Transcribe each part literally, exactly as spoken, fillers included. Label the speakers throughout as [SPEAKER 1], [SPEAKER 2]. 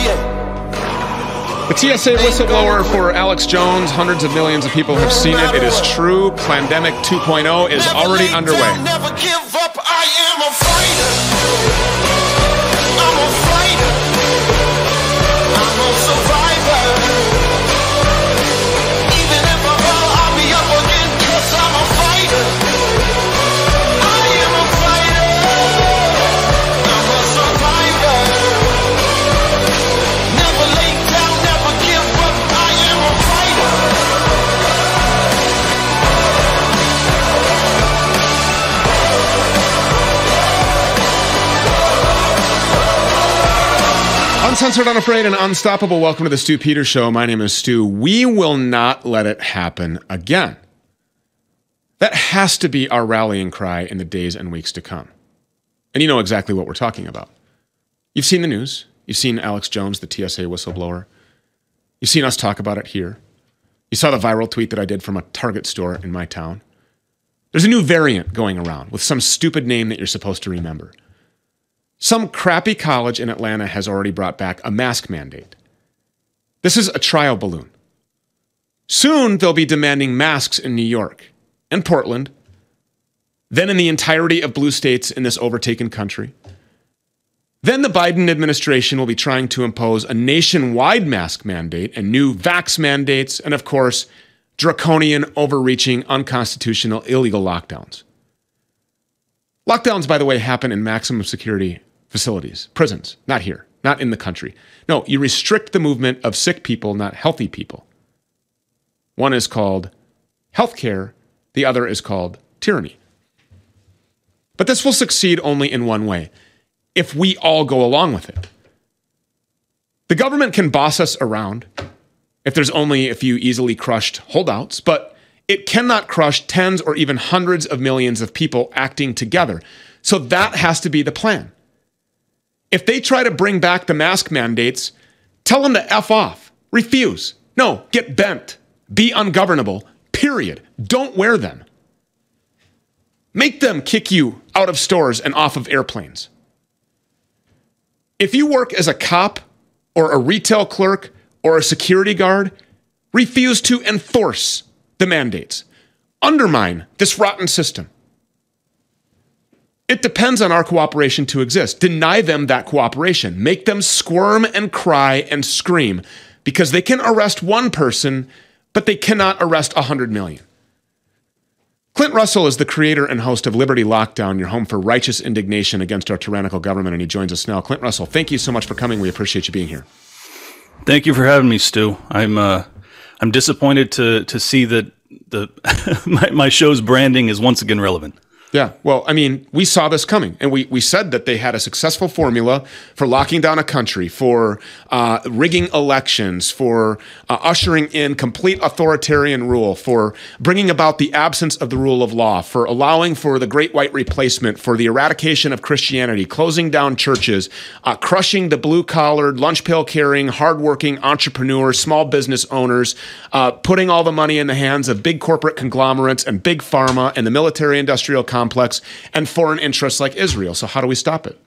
[SPEAKER 1] The T S A whistleblower for Alex Jones, hundreds of millions of people have seen it. It is true. Plandemic two point oh is already underway.
[SPEAKER 2] Never give up. I am a fighter. I'm a fighter. I'm a survivor. Even if I fall, I'll be up again, 'cause I'm a fighter. I am a fighter. I'm a survivor. Never lay down, never give up. I am a fighter.
[SPEAKER 1] Uncensored, unafraid, and unstoppable. Welcome to the Stu Peters Show. My name is Stu. We will not let it happen again. That has to be our rallying cry in the days and weeks to come. And you know exactly what we're talking about. You've seen the news. You've seen Alex Jones, the T S A whistleblower. You've seen us talk about it here. You saw the viral tweet that I did from a Target store in my town. There's a new variant going around with some stupid name that you're supposed to remember. Some crappy college in Atlanta has already brought back a mask mandate. This is a trial balloon. Soon they'll be demanding masks in New York and Portland, then in the entirety of blue states in this overtaken country. Then the Biden administration will be trying to impose a nationwide mask mandate and new vax mandates, and of course, draconian, overreaching, unconstitutional, illegal lockdowns. Lockdowns, by the way, happen in maximum security facilities, prisons, not here, not in the country. No, you restrict the movement of sick people, not healthy people. One is called healthcare, the other is called tyranny. But this will succeed only in one way, if we all go along with it. The government can boss us around if there's only a few easily crushed holdouts, but it cannot crush tens or even hundreds of millions of people acting together. So that has to be the plan. If they try to bring back the mask mandates, tell them to F off. Refuse. No, get bent. Be ungovernable. Period. Don't wear them. Make them kick you out of stores and off of airplanes. If you work as a cop or a retail clerk or a security guard, refuse to enforce the mandates. Undermine this rotten system. It depends on our cooperation to exist. Deny them that cooperation. Make them squirm and cry and scream because they can arrest one person, but they cannot arrest a hundred million. Clint Russell is the creator and host of Liberty Lockdown, your home for righteous indignation against our tyrannical government, and he joins us now. Clint Russell, thank you so much for coming. We appreciate you being here.
[SPEAKER 3] Thank you for having me, Stu. I'm uh, I'm disappointed to to see that the my, my show's branding is once again relevant.
[SPEAKER 1] Yeah, well, I mean, we saw this coming, and we, we said that they had a successful formula for locking down a country, for uh, rigging elections, for uh, ushering in complete authoritarian rule, for bringing about the absence of the rule of law, for allowing for the Great White Replacement, for the eradication of Christianity, closing down churches, uh, crushing the blue-collared, lunch pail-carrying, hardworking entrepreneurs, small business owners, uh, putting all the money in the hands of big corporate conglomerates and big pharma and the military-industrial complex. complex and foreign interests like Israel. So how do we stop it?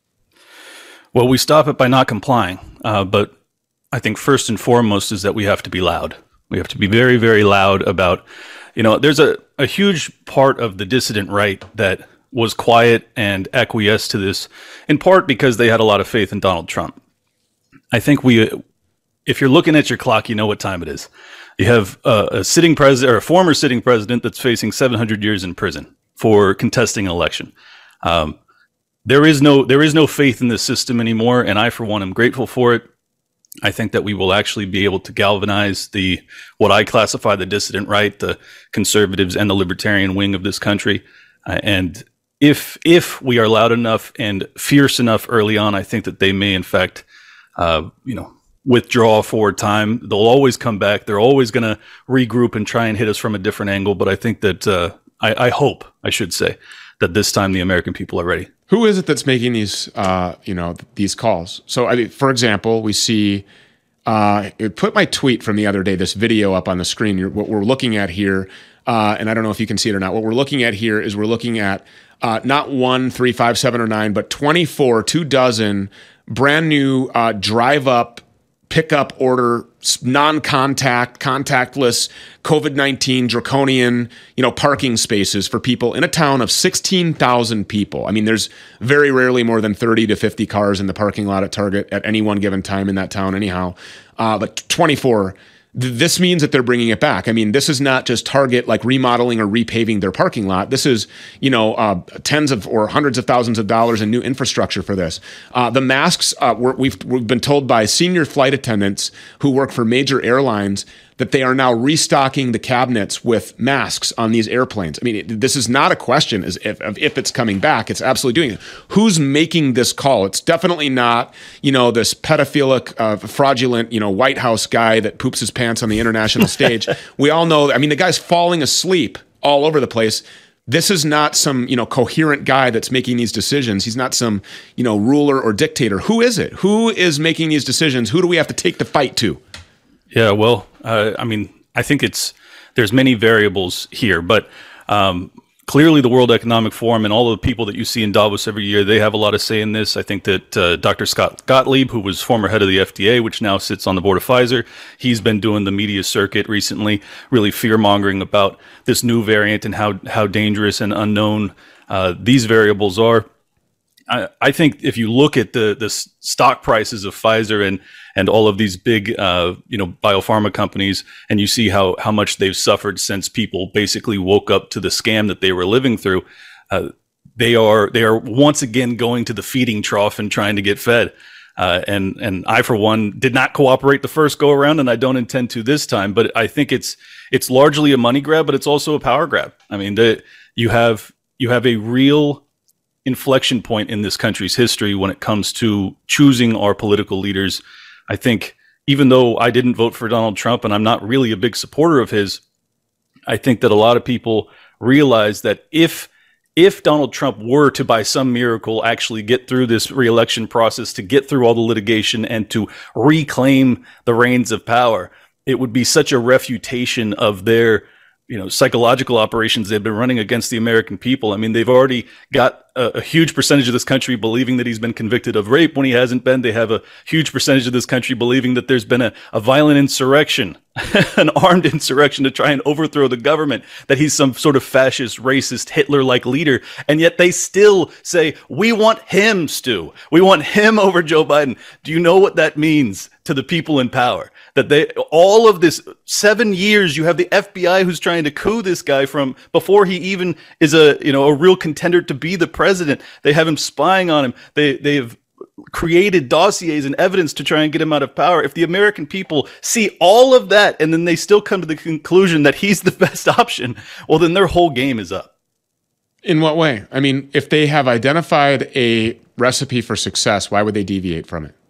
[SPEAKER 3] Well, we stop it by not complying. Uh, but I think first and foremost is that we have to be loud. We have to be very, very loud about, you know, there's a, a huge part of the dissident right that was quiet and acquiesced to this, in part because they had a lot of faith in Donald Trump. I think we, if you're looking at your clock, you know what time it is. You have a, a sitting president or a former sitting president that's facing seven hundred years in prison for contesting an election. Um, there is no there is no faith in this system anymore, and I, for one, am grateful for it. I think that we will actually be able to galvanize the what I classify the dissident right, the conservatives, and the libertarian wing of this country. Uh, and if if we are loud enough and fierce enough early on, I think that they may, in fact, uh, you know, withdraw for time. They'll always come back. They're always going to regroup and try and hit us from a different angle. But I think that. Uh, I, I hope, I should say, that this time the American people are ready.
[SPEAKER 1] Who is it that's making these, uh, you know, these calls? So, I mean, for example, we see, uh, it put my tweet from the other day, this video up on the screen. You're, what we're looking at here, uh, and I don't know if you can see it or not. What we're looking at here is we're looking at uh, not one, three, five, seven, or nine, but twenty-four, two dozen brand new uh, drive up, pick up order, non-contact, contactless, COVID nineteen draconian, you know, parking spaces for people in a town of sixteen thousand people. I mean, there's very rarely more than thirty to fifty cars in the parking lot at Target at any one given time in that town anyhow. Uh, but twenty-four, th- this means that they're bringing it back. I mean, this is not just Target like remodeling or repaving their parking lot. This is, you know, uh, tens of or hundreds of thousands of dollars in new infrastructure for this. Uh, the masks, uh, we're, we've, we've been told by senior flight attendants who work for major airlines that they are now restocking the cabinets with masks on these airplanes. I mean, it, this is not a question as if, of if it's coming back. It's absolutely doing it. Who's making this call? It's definitely not, you know, this pedophilic, uh, fraudulent, you know, White House guy that poops his pants on the international stage. We all know, I mean, the guy's falling asleep all over the place. This is not some, you know, coherent guy that's making these decisions. He's not some, you know, ruler or dictator. Who is it? Who is making these decisions? Who do we have to take the fight to?
[SPEAKER 3] Yeah, well, uh, I mean, I think it's there's many variables here, but um, clearly the World Economic Forum and all of the people that you see in Davos every year, they have a lot of say in this. I think that uh, Doctor Scott Gottlieb, who was former head of the F D A, which now sits on the board of Pfizer, he's been doing the media circuit recently, really fear-mongering about this new variant and how, how dangerous and unknown uh, these variables are. I, I think if you look at the the stock prices of Pfizer and and all of these big uh, you know biopharma companies, and you see how how much they've suffered since people basically woke up to the scam that they were living through, uh, they are they are once again going to the feeding trough and trying to get fed. Uh, and and I, for one, did not cooperate the first go around, and I don't intend to this time. But I think it's it's largely a money grab, but it's also a power grab. I mean, the, you have you have a real inflection point in this country's history when it comes to choosing our political leaders. I think even though I didn't vote for Donald Trump and I'm not really a big supporter of his, I think that a lot of people realize that if if Donald Trump were to, by some miracle, actually get through this re-election process, to get through all the litigation and to reclaim the reins of power, it would be such a refutation of their you know, psychological operations they've been running against the American people. I mean, they've already got a, a huge percentage of this country believing that he's been convicted of rape when he hasn't been. They have a huge percentage of this country believing that there's been a, a violent insurrection, an armed insurrection to try and overthrow the government, that he's some sort of fascist, racist, Hitler-like leader. And yet they still say, we want him, Stu. We want him over Joe Biden. Do you know what that means to the people in power? That they, all of this seven years, you have the F B I who's trying to coup this guy from before he even is a, you know, a real contender to be the president. They have him spying on him. They, they've created dossiers and evidence to try and get him out of power. If the American people see all of that and then they still come to the conclusion that he's the best option, well, then their whole game is up.
[SPEAKER 1] In what way? I mean, if they have identified a recipe for success, why would they deviate from it?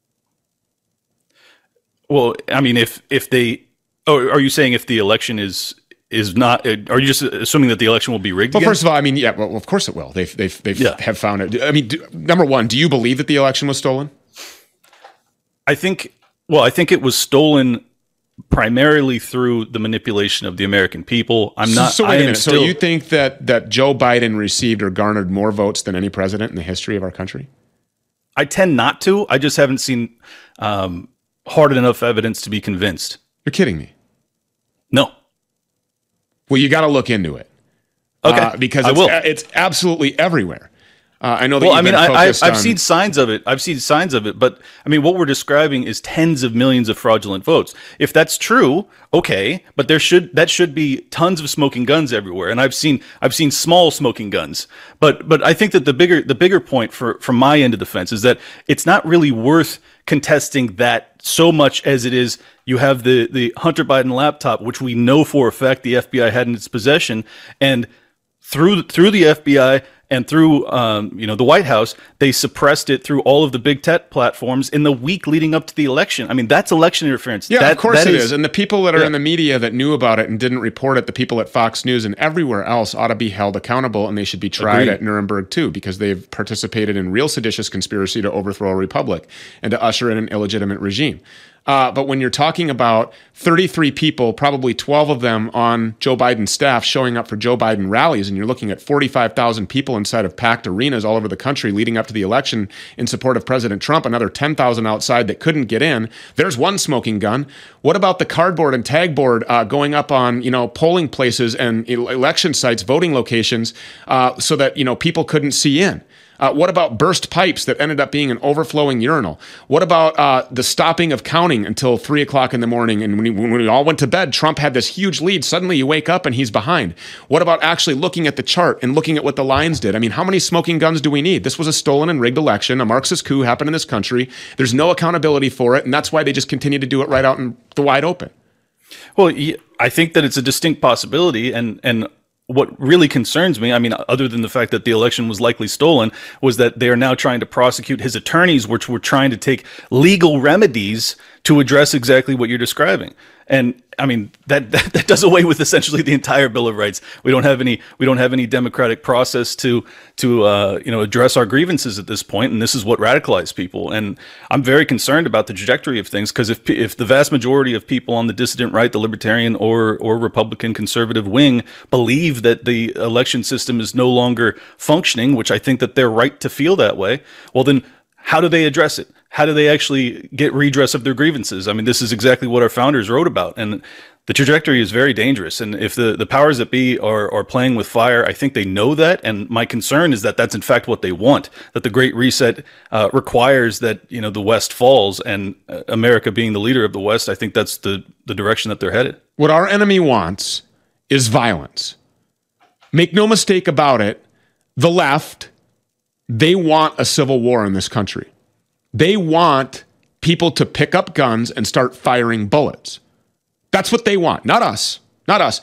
[SPEAKER 3] Well, I mean, if if they, oh, are you saying if the election is is not? Are you just assuming that the election will be rigged?
[SPEAKER 1] Well,
[SPEAKER 3] again?
[SPEAKER 1] first of all, I mean, yeah, well, of course it will. They've they've they've
[SPEAKER 3] Yeah.
[SPEAKER 1] have found it. I mean, do, number one, do you believe that the election was stolen?
[SPEAKER 3] I think. Well, I think it was stolen primarily through the manipulation of the American people. I'm not.
[SPEAKER 1] So, so wait
[SPEAKER 3] I
[SPEAKER 1] a
[SPEAKER 3] am
[SPEAKER 1] minute. So
[SPEAKER 3] still,
[SPEAKER 1] you think that that Joe Biden received or garnered more votes than any president in the history of our country?
[SPEAKER 3] I tend not to. I just haven't seen um, hard enough evidence to be convinced.
[SPEAKER 1] You're kidding me.
[SPEAKER 3] No.
[SPEAKER 1] Well, you got to look into it.
[SPEAKER 3] Okay,
[SPEAKER 1] uh, because
[SPEAKER 3] I
[SPEAKER 1] it's,
[SPEAKER 3] will.
[SPEAKER 1] it's absolutely everywhere. Uh, I know that
[SPEAKER 3] Well,
[SPEAKER 1] you've
[SPEAKER 3] I mean,
[SPEAKER 1] been
[SPEAKER 3] I, I've,
[SPEAKER 1] focused
[SPEAKER 3] I've
[SPEAKER 1] on-
[SPEAKER 3] seen signs of it. I've seen signs of it, but I mean, what we're describing is tens of millions of fraudulent votes. If that's true, okay, but there should that should be tons of smoking guns everywhere. And I've seen I've seen small smoking guns, but but I think that the bigger the bigger point for from my end of the fence is that it's not really worth contesting that so much as it is. You have the the Hunter Biden laptop, which we know for a fact the F B I had in its possession, and through through the F B I and through um, you know the White House, they suppressed it through all of the big tech platforms in the week leading up to the election. I mean, that's election interference.
[SPEAKER 1] Yeah,
[SPEAKER 3] that,
[SPEAKER 1] of course
[SPEAKER 3] that
[SPEAKER 1] it
[SPEAKER 3] is.
[SPEAKER 1] is. And the people that are
[SPEAKER 3] Yeah.
[SPEAKER 1] in the media that knew about it and didn't report it, the people at Fox News and everywhere else ought to be held accountable, and they should be tried
[SPEAKER 3] Agreed.
[SPEAKER 1] at Nuremberg too, because they've participated in real seditious conspiracy to overthrow a republic and to usher in an illegitimate regime. Uh, but when you're talking about thirty-three people, probably twelve of them on Joe Biden's staff showing up for Joe Biden rallies, and you're looking at forty-five thousand people inside of packed arenas all over the country leading up to the election in support of President Trump, another ten thousand outside that couldn't get in, there's one smoking gun. What about the cardboard and tag board uh, going up on, you know, polling places and election sites, voting locations, uh, so that, you know, people couldn't see in? Uh, what about burst pipes that ended up being an overflowing urinal? What about uh, the stopping of counting until three o'clock in the morning? And when, he, when we all went to bed, Trump had this huge lead. Suddenly you wake up and he's behind. What about actually looking at the chart and looking at what the lines did? I mean, how many smoking guns do we need? This was a stolen and rigged election. A Marxist coup happened in this country. There's no accountability for it. And that's why they just continue to do it right out in the wide open.
[SPEAKER 3] Well, I think that it's a distinct possibility. And, and, what really concerns me, I mean, other than the fact that the election was likely stolen, was that they are now trying to prosecute his attorneys, which were trying to take legal remedies to address exactly what you're describing. And I mean, that, that that does away with essentially the entire Bill of Rights. We don't have any we don't have any democratic process to to uh, you know address our grievances at this point, and this is what radicalized people. And I'm very concerned about the trajectory of things, because if if the vast majority of people on the dissident right, the libertarian or or Republican conservative wing, believe that the election system is no longer functioning, which I think that they're right to feel that way, well then how do they address it? How do they actually get redress of their grievances? I mean, this is exactly what our founders wrote about. And the trajectory is very dangerous. And if the, the powers that be are, are playing with fire, I think they know that. And my concern is that that's in fact what they want, that the Great Reset uh, requires that, you know, the West falls, and uh, America being the leader of the West, I think that's the, the direction that they're headed.
[SPEAKER 1] What our enemy wants is violence. Make no mistake about it, the left, they want a civil war in this country. They want people to pick up guns and start firing bullets. That's what they want, not us, not us.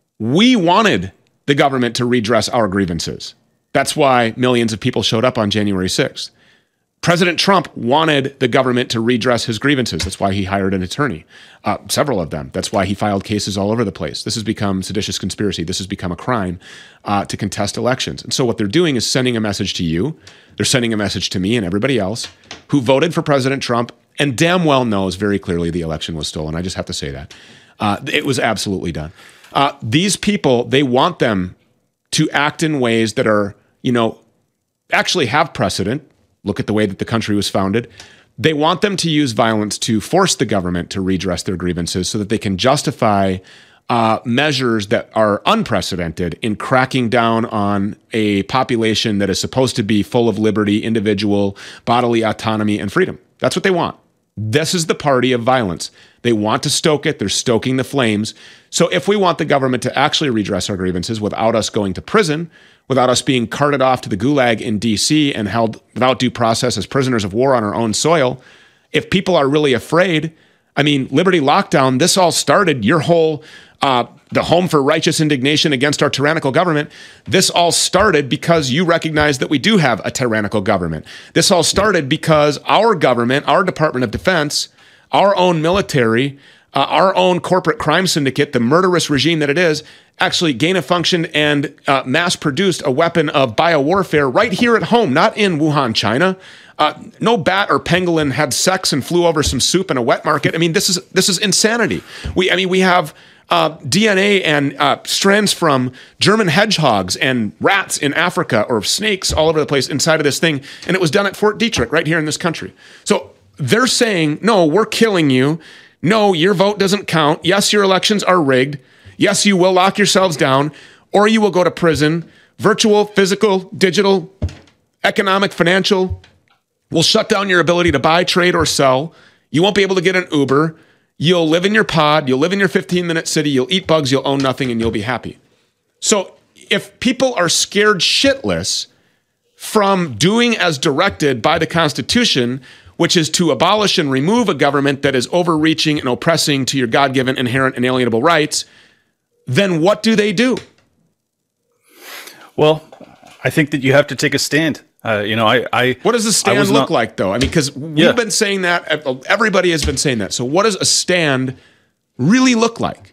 [SPEAKER 1] We wanted the government to redress our grievances. That's why millions of people showed up on January sixth. President Trump wanted the government to redress his grievances. That's why he hired an attorney, uh, several of them. That's why he filed cases all over the place. This has become seditious conspiracy. This has become a crime uh, to contest elections. And so what they're doing is sending a message to you. They're sending a message to me and everybody else who voted for President Trump and damn well knows very clearly the election was stolen. I just have to say that. Uh, it was absolutely done. Uh, these people, they want them to act in ways that are, you know, actually have precedent. Look at the way that the country was founded. They want them to use violence to force the government to redress their grievances so that they can justify uh, measures that are unprecedented in cracking down on a population that is supposed to be full of liberty, individual, bodily autonomy, and freedom. That's what they want. This is the party of violence. They want to stoke it. They're stoking the flames. So if we want the government to actually redress our grievances without us going to prison, without us being carted off to the gulag in D C and held without due process as prisoners of war on our own soil, if people are really afraid, I mean, Liberty Lockdown, this all started, your whole, uh, the Home for Righteous Indignation Against Our Tyrannical Government, this all started because you recognize that we do have a tyrannical government. This all started because our government, our Department of Defense, our own military, uh, our own corporate crime syndicate, the murderous regime that it is, actually gain-of-functioned and uh, mass-produced a weapon of biowarfare right here at home, not in Wuhan, China. Uh, no bat or pangolin had sex and flew over some soup in a wet market. I mean, this is this is insanity. We, I mean, we have uh, D N A and uh, strands from German hedgehogs and rats in Africa, or snakes all over the place inside of this thing, and it was done at Fort Detrick right here in this country. So they're saying, no, we're killing you. No, your vote doesn't count. Yes, your elections are rigged. Yes, you will lock yourselves down, or you will go to prison. Virtual, physical, digital, economic, financial. We'll shut down your ability to buy, trade, or sell. You won't be able to get an Uber. You'll live in your pod. You'll live in your fifteen-minute city. You'll eat bugs. You'll own nothing, and you'll be happy. So if people are scared shitless from doing as directed by the Constitution, which is to abolish and remove a government that is overreaching and oppressing to your God-given inherent inalienable rights, then what do they do?
[SPEAKER 3] Well, I think that you have to take a stand. Uh, you know, I, I.
[SPEAKER 1] What does a stand look
[SPEAKER 3] not,
[SPEAKER 1] like, though? I mean, because we've
[SPEAKER 3] yeah.
[SPEAKER 1] been saying that. Everybody has been saying that. So what does a stand really look like?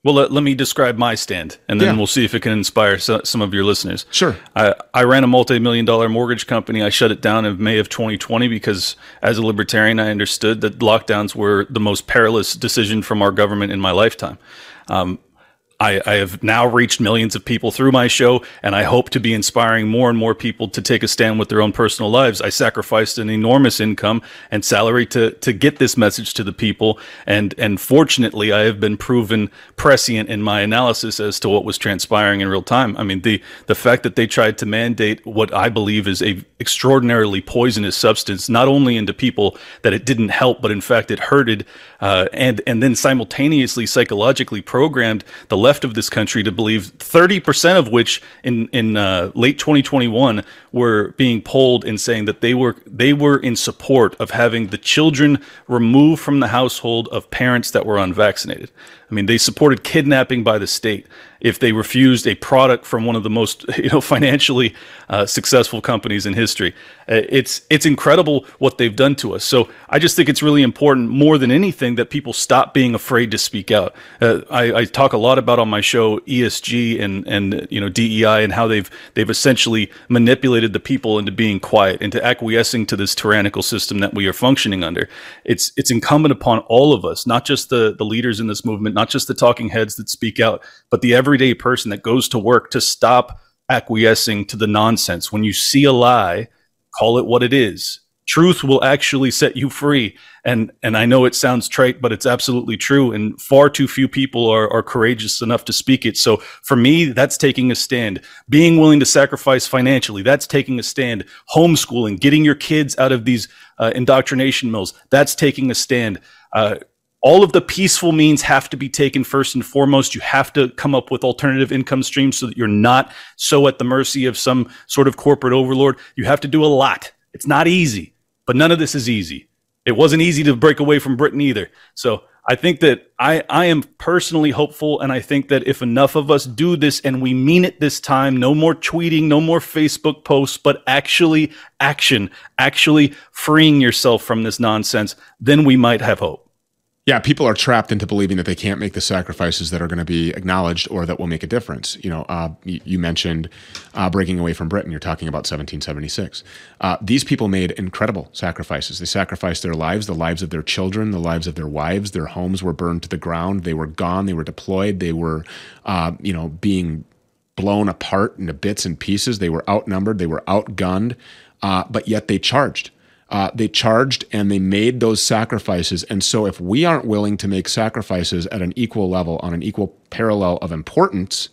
[SPEAKER 3] Well, let, let me describe my stand, and then
[SPEAKER 1] Yeah.
[SPEAKER 3] we'll see if it can inspire so, some of your listeners.
[SPEAKER 1] Sure.
[SPEAKER 3] I, I ran a multi-million dollar mortgage company. I shut it down in May of twenty twenty because as a libertarian, I understood that lockdowns were the most perilous decision from our government in my lifetime. Um, I, I have now reached millions of people through my show, and I hope to be inspiring more and more people to take a stand with their own personal lives. I sacrificed an enormous income and salary to to get this message to the people, and and fortunately, I have been proven prescient in my analysis as to what was transpiring in real time. I mean, the the fact that they tried to mandate what I believe is a extraordinarily poisonous substance, not only into people that it didn't help, but in fact it hurted, uh, and and then simultaneously psychologically programmed the left of this country to believe, thirty percent of which in in uh, late twenty twenty-one were being polled and saying that they were they were in support of having the children removed from the household of parents that were unvaccinated. I mean, they supported kidnapping by the state if they refused a product from one of the most, you know, financially uh, successful companies in history. Uh, it's it's incredible what they've done to us. So I just think it's really important, more than anything, that people stop being afraid to speak out. Uh, I, I talk a lot about on my show E S G and and you know D E I and how they've they've essentially manipulated the people into being quiet, into acquiescing to this tyrannical system that we are functioning under. It's it's incumbent upon all of us, not just the the leaders in this movement, not just the talking heads that speak out, but the everyday person that goes to work, to stop acquiescing to the nonsense. When you see a lie, call it what it is. Truth will actually set you free. And and I know it sounds trite, but it's absolutely true. And far too few people are, are courageous enough to speak it. So for me, that's taking a stand. Being willing to sacrifice financially, that's taking a stand. Homeschooling, getting your kids out of these uh, indoctrination mills, that's taking a stand. Uh, All of the peaceful means have to be taken first and foremost. You have to come up with alternative income streams so that you're not so at the mercy of some sort of corporate overlord. You have to do a lot. It's not easy, but none of this is easy. It wasn't easy to break away from Britain either. So I think that I, I am personally hopeful, and I think that if enough of us do this and we mean it this time, no more tweeting, no more Facebook posts, but actually action, actually freeing yourself from this nonsense, then we might have hope.
[SPEAKER 1] Yeah, people are trapped into believing that they can't make the sacrifices that are going to be acknowledged or that will make a difference. You know, uh, you, you mentioned uh, breaking away from Britain. You're talking about seventeen seventy-six. Uh, these people made incredible sacrifices. They sacrificed their lives, the lives of their children, the lives of their wives. Their homes were burned to the ground. They were gone. They were deployed. They were, uh, you know, being blown apart into bits and pieces. They were outnumbered. They were outgunned, uh, but yet they charged. Uh, they charged and they made those sacrifices. And so if we aren't willing to make sacrifices at an equal level, on an equal parallel of importance,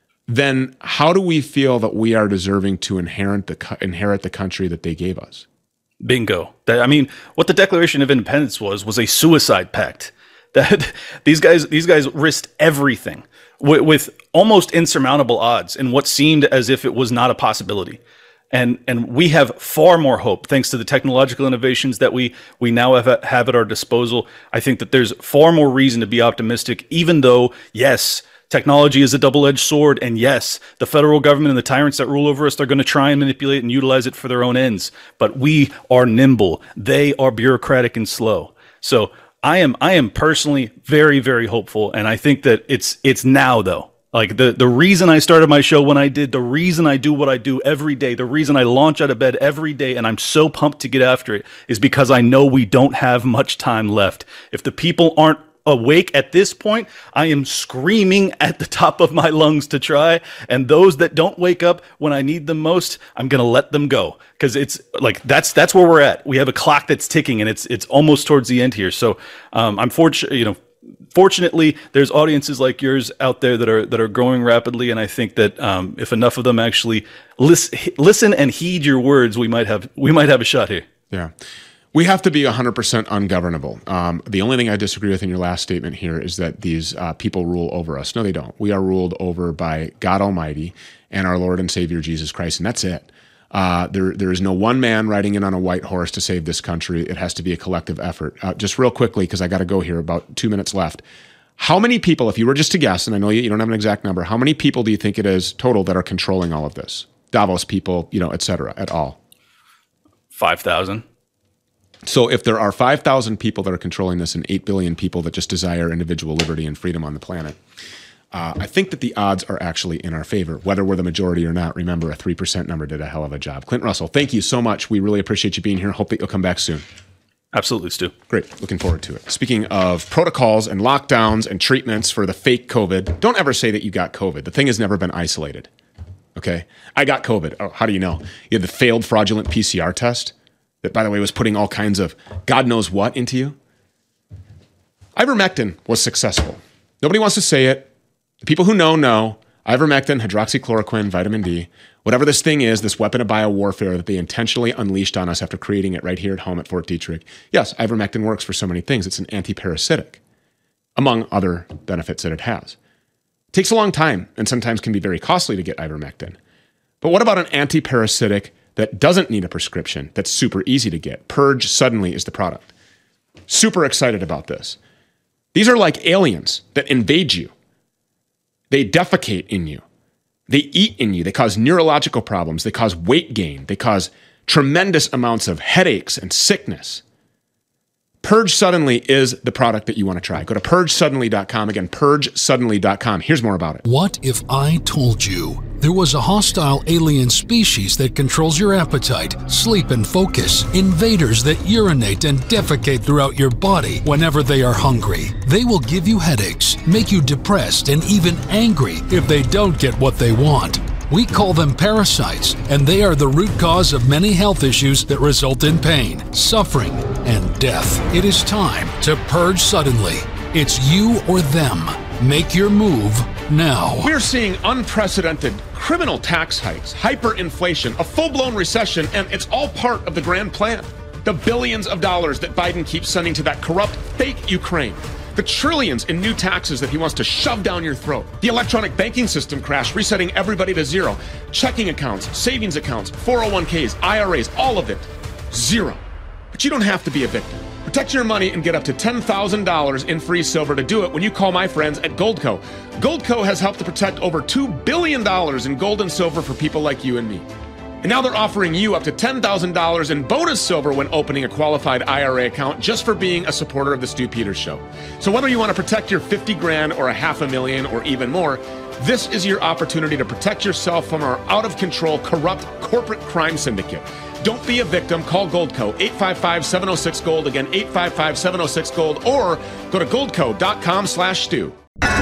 [SPEAKER 1] then how do we feel that we are deserving to inherit the, inherit the country that they gave us?
[SPEAKER 3] Bingo. That, I mean, what the Declaration of Independence was, was a suicide pact. That these guys, these guys risked everything with, with almost insurmountable odds in what seemed as if it was not a possibility. And and we have far more hope thanks to the technological innovations that we we now have, have at our disposal. I think that there's far more reason to be optimistic, even though, yes, technology is a double-edged sword. And yes, the federal government and the tyrants that rule over us, they're going to try and manipulate and utilize it for their own ends. But we are nimble. They are bureaucratic and slow. So I am I am personally very, very hopeful. And I think that it's it's now, though. Like the, the reason I started my show when I did, the reason I do what I do every day, the reason I launch out of bed every day and I'm so pumped to get after it is because I know we don't have much time left. If the people aren't awake at this point, I am screaming at the top of my lungs to try. And those that don't wake up when I need them most, I'm going to let them go. Because it's like, that's that's where we're at. We have a clock that's ticking and it's it's almost towards the end here. So um, I'm fortunate, you know, Fortunately, there's audiences like yours out there that are that are growing rapidly, and I think that um, if enough of them actually listen, listen and heed your words, we might have we might have a shot here.
[SPEAKER 1] Yeah, we have to be one hundred percent ungovernable. Um, the only thing I disagree with in your last statement here is that these uh, people rule over us. No, they don't. We are ruled over by God Almighty and our Lord and Savior Jesus Christ, and that's it. Uh, there, there is no one man riding in on a white horse to save this country. It has to be a collective effort. Uh, just real quickly, because I got to go here, about two minutes left. How many people, if you were just to guess, and I know you, you don't have an exact number, how many people do you think it is total that are controlling all of this? Davos people, you know, et cetera, at all?
[SPEAKER 3] five thousand.
[SPEAKER 1] So if there are five thousand people that are controlling this and eight billion people that just desire individual liberty and freedom on the planet, Uh, I think that the odds are actually in our favor, whether we're the majority or not. Remember, a three percent number did a hell of a job. Clint Russell, thank you so much. We really appreciate you being here. Hope that you'll come back soon.
[SPEAKER 3] Absolutely, Stu.
[SPEAKER 1] Great. Looking forward to it. Speaking of protocols and lockdowns and treatments for the fake COVID, don't ever say that you got COVID. The thing has never been isolated. Okay? I got COVID. Oh, how do you know? You had the failed fraudulent P C R test that, by the way, was putting all kinds of God knows what into you. Ivermectin was successful. Nobody wants to say it. The people who know, know. Ivermectin, hydroxychloroquine, vitamin D, whatever this thing is, this weapon of biowarfare that they intentionally unleashed on us after creating it right here at home at Fort Detrick. Yes, ivermectin works for so many things. It's an antiparasitic, among other benefits that it has. It takes a long time and sometimes can be very costly to get ivermectin. But what about an antiparasitic that doesn't need a prescription, that's super easy to get? Purge Suddenly is the product. Super excited about this. These are like aliens that invade you. They defecate in you. They eat in you. They cause neurological problems. They cause weight gain. They cause tremendous amounts of headaches and sickness. Purge Suddenly is the product that you want to try. Go to purge suddenly dot com. Again, purge suddenly dot com. Here's more about it.
[SPEAKER 4] What if I told you there was a hostile alien species that controls your appetite, sleep, and focus? Invaders that urinate and defecate throughout your body whenever they are hungry. They will give you headaches, make you depressed, and even angry if they don't get what they want. We call them parasites, and they are the root cause of many health issues that result in pain, suffering, and death. It is time to purge suddenly. It's you or them. Make your move now.
[SPEAKER 1] We're seeing unprecedented criminal tax hikes, hyperinflation, a full-blown recession, and it's all part of the grand plan. The billions of dollars that Biden keeps sending to that corrupt, fake Ukraine. The trillions in new taxes that he wants to shove down your throat. The electronic banking system crash, resetting everybody to zero. Checking accounts, savings accounts, four oh one k's, I R As, all of it. Zero. But you don't have to be a victim. Protect your money and get up to ten thousand dollars in free silver to do it when you call my friends at Goldco. Goldco has helped to protect over two billion dollars in gold and silver for people like you and me. And now they're offering you up to ten thousand dollars in bonus silver when opening a qualified I R A account just for being a supporter of the Stu Peters Show. So whether you want to protect your fifty grand or a half a million or even more, this is your opportunity to protect yourself from our out-of-control, corrupt corporate crime syndicate. Don't be a victim. Call Goldco, eight five five, seven oh six, GOLD. Again, eight five five, seven oh six, GOLD. Or go to goldco dot com slash Stu.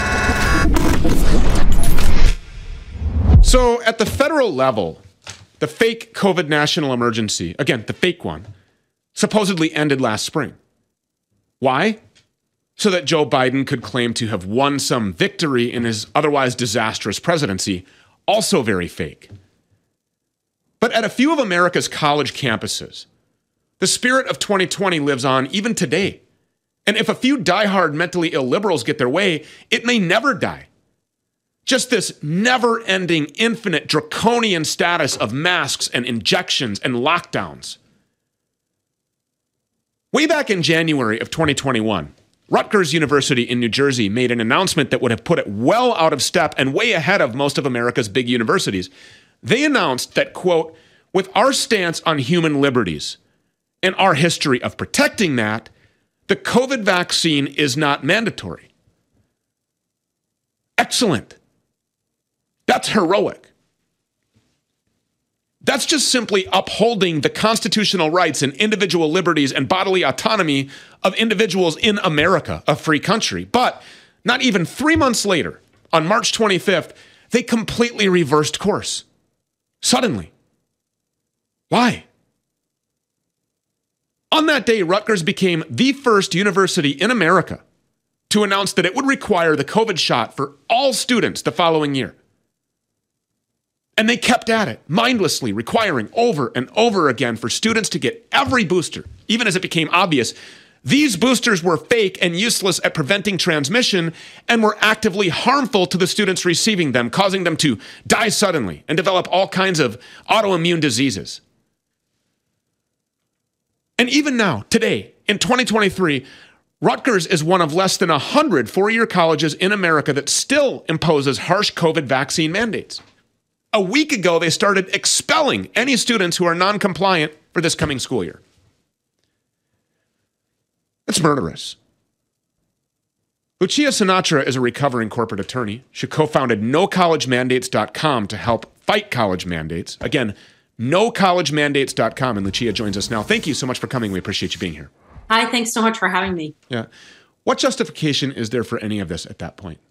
[SPEAKER 1] So at the federal level, the fake COVID national emergency, again, the fake one, supposedly ended last spring. Why? So that Joe Biden could claim to have won some victory in his otherwise disastrous presidency, also very fake. But at a few of America's college campuses, the spirit of twenty twenty lives on even today. And if a few diehard mentally ill liberals get their way, it may never die. Just this never-ending, infinite, draconian status of masks and injections and lockdowns. Way back in January of twenty twenty-one, Rutgers University in New Jersey made an announcement that would have put it well out of step and way ahead of most of America's big universities. They announced that, quote, with our stance on human liberties and our history of protecting that, the COVID vaccine is not mandatory. Excellent. That's heroic. That's just simply upholding the constitutional rights and individual liberties and bodily autonomy of individuals in America, a free country. But not even three months later, on March twenty-fifth, they completely reversed course. Suddenly. Why? On that day, Rutgers became the first university in America to announce that it would require the COVID shot for all students the following year. And they kept at it, mindlessly requiring over and over again for students to get every booster, even as it became obvious these boosters were fake and useless at preventing transmission and were actively harmful to the students receiving them, causing them to die suddenly and develop all kinds of autoimmune diseases. And even now, today, in twenty twenty-three, Rutgers is one of less than one hundred four-year colleges in America that still imposes harsh COVID vaccine mandates. A week ago, they started expelling any students who are non-compliant for this coming school year. It's murderous. Lucia Sinatra is a recovering corporate attorney. She co-founded no college mandates dot com to help fight college mandates. Again, no college mandates dot com, and Lucia joins us now. Thank you so much for coming. We appreciate you being here.
[SPEAKER 5] Hi, thanks so much for having me.
[SPEAKER 1] Yeah. What justification is there for any of this at that point?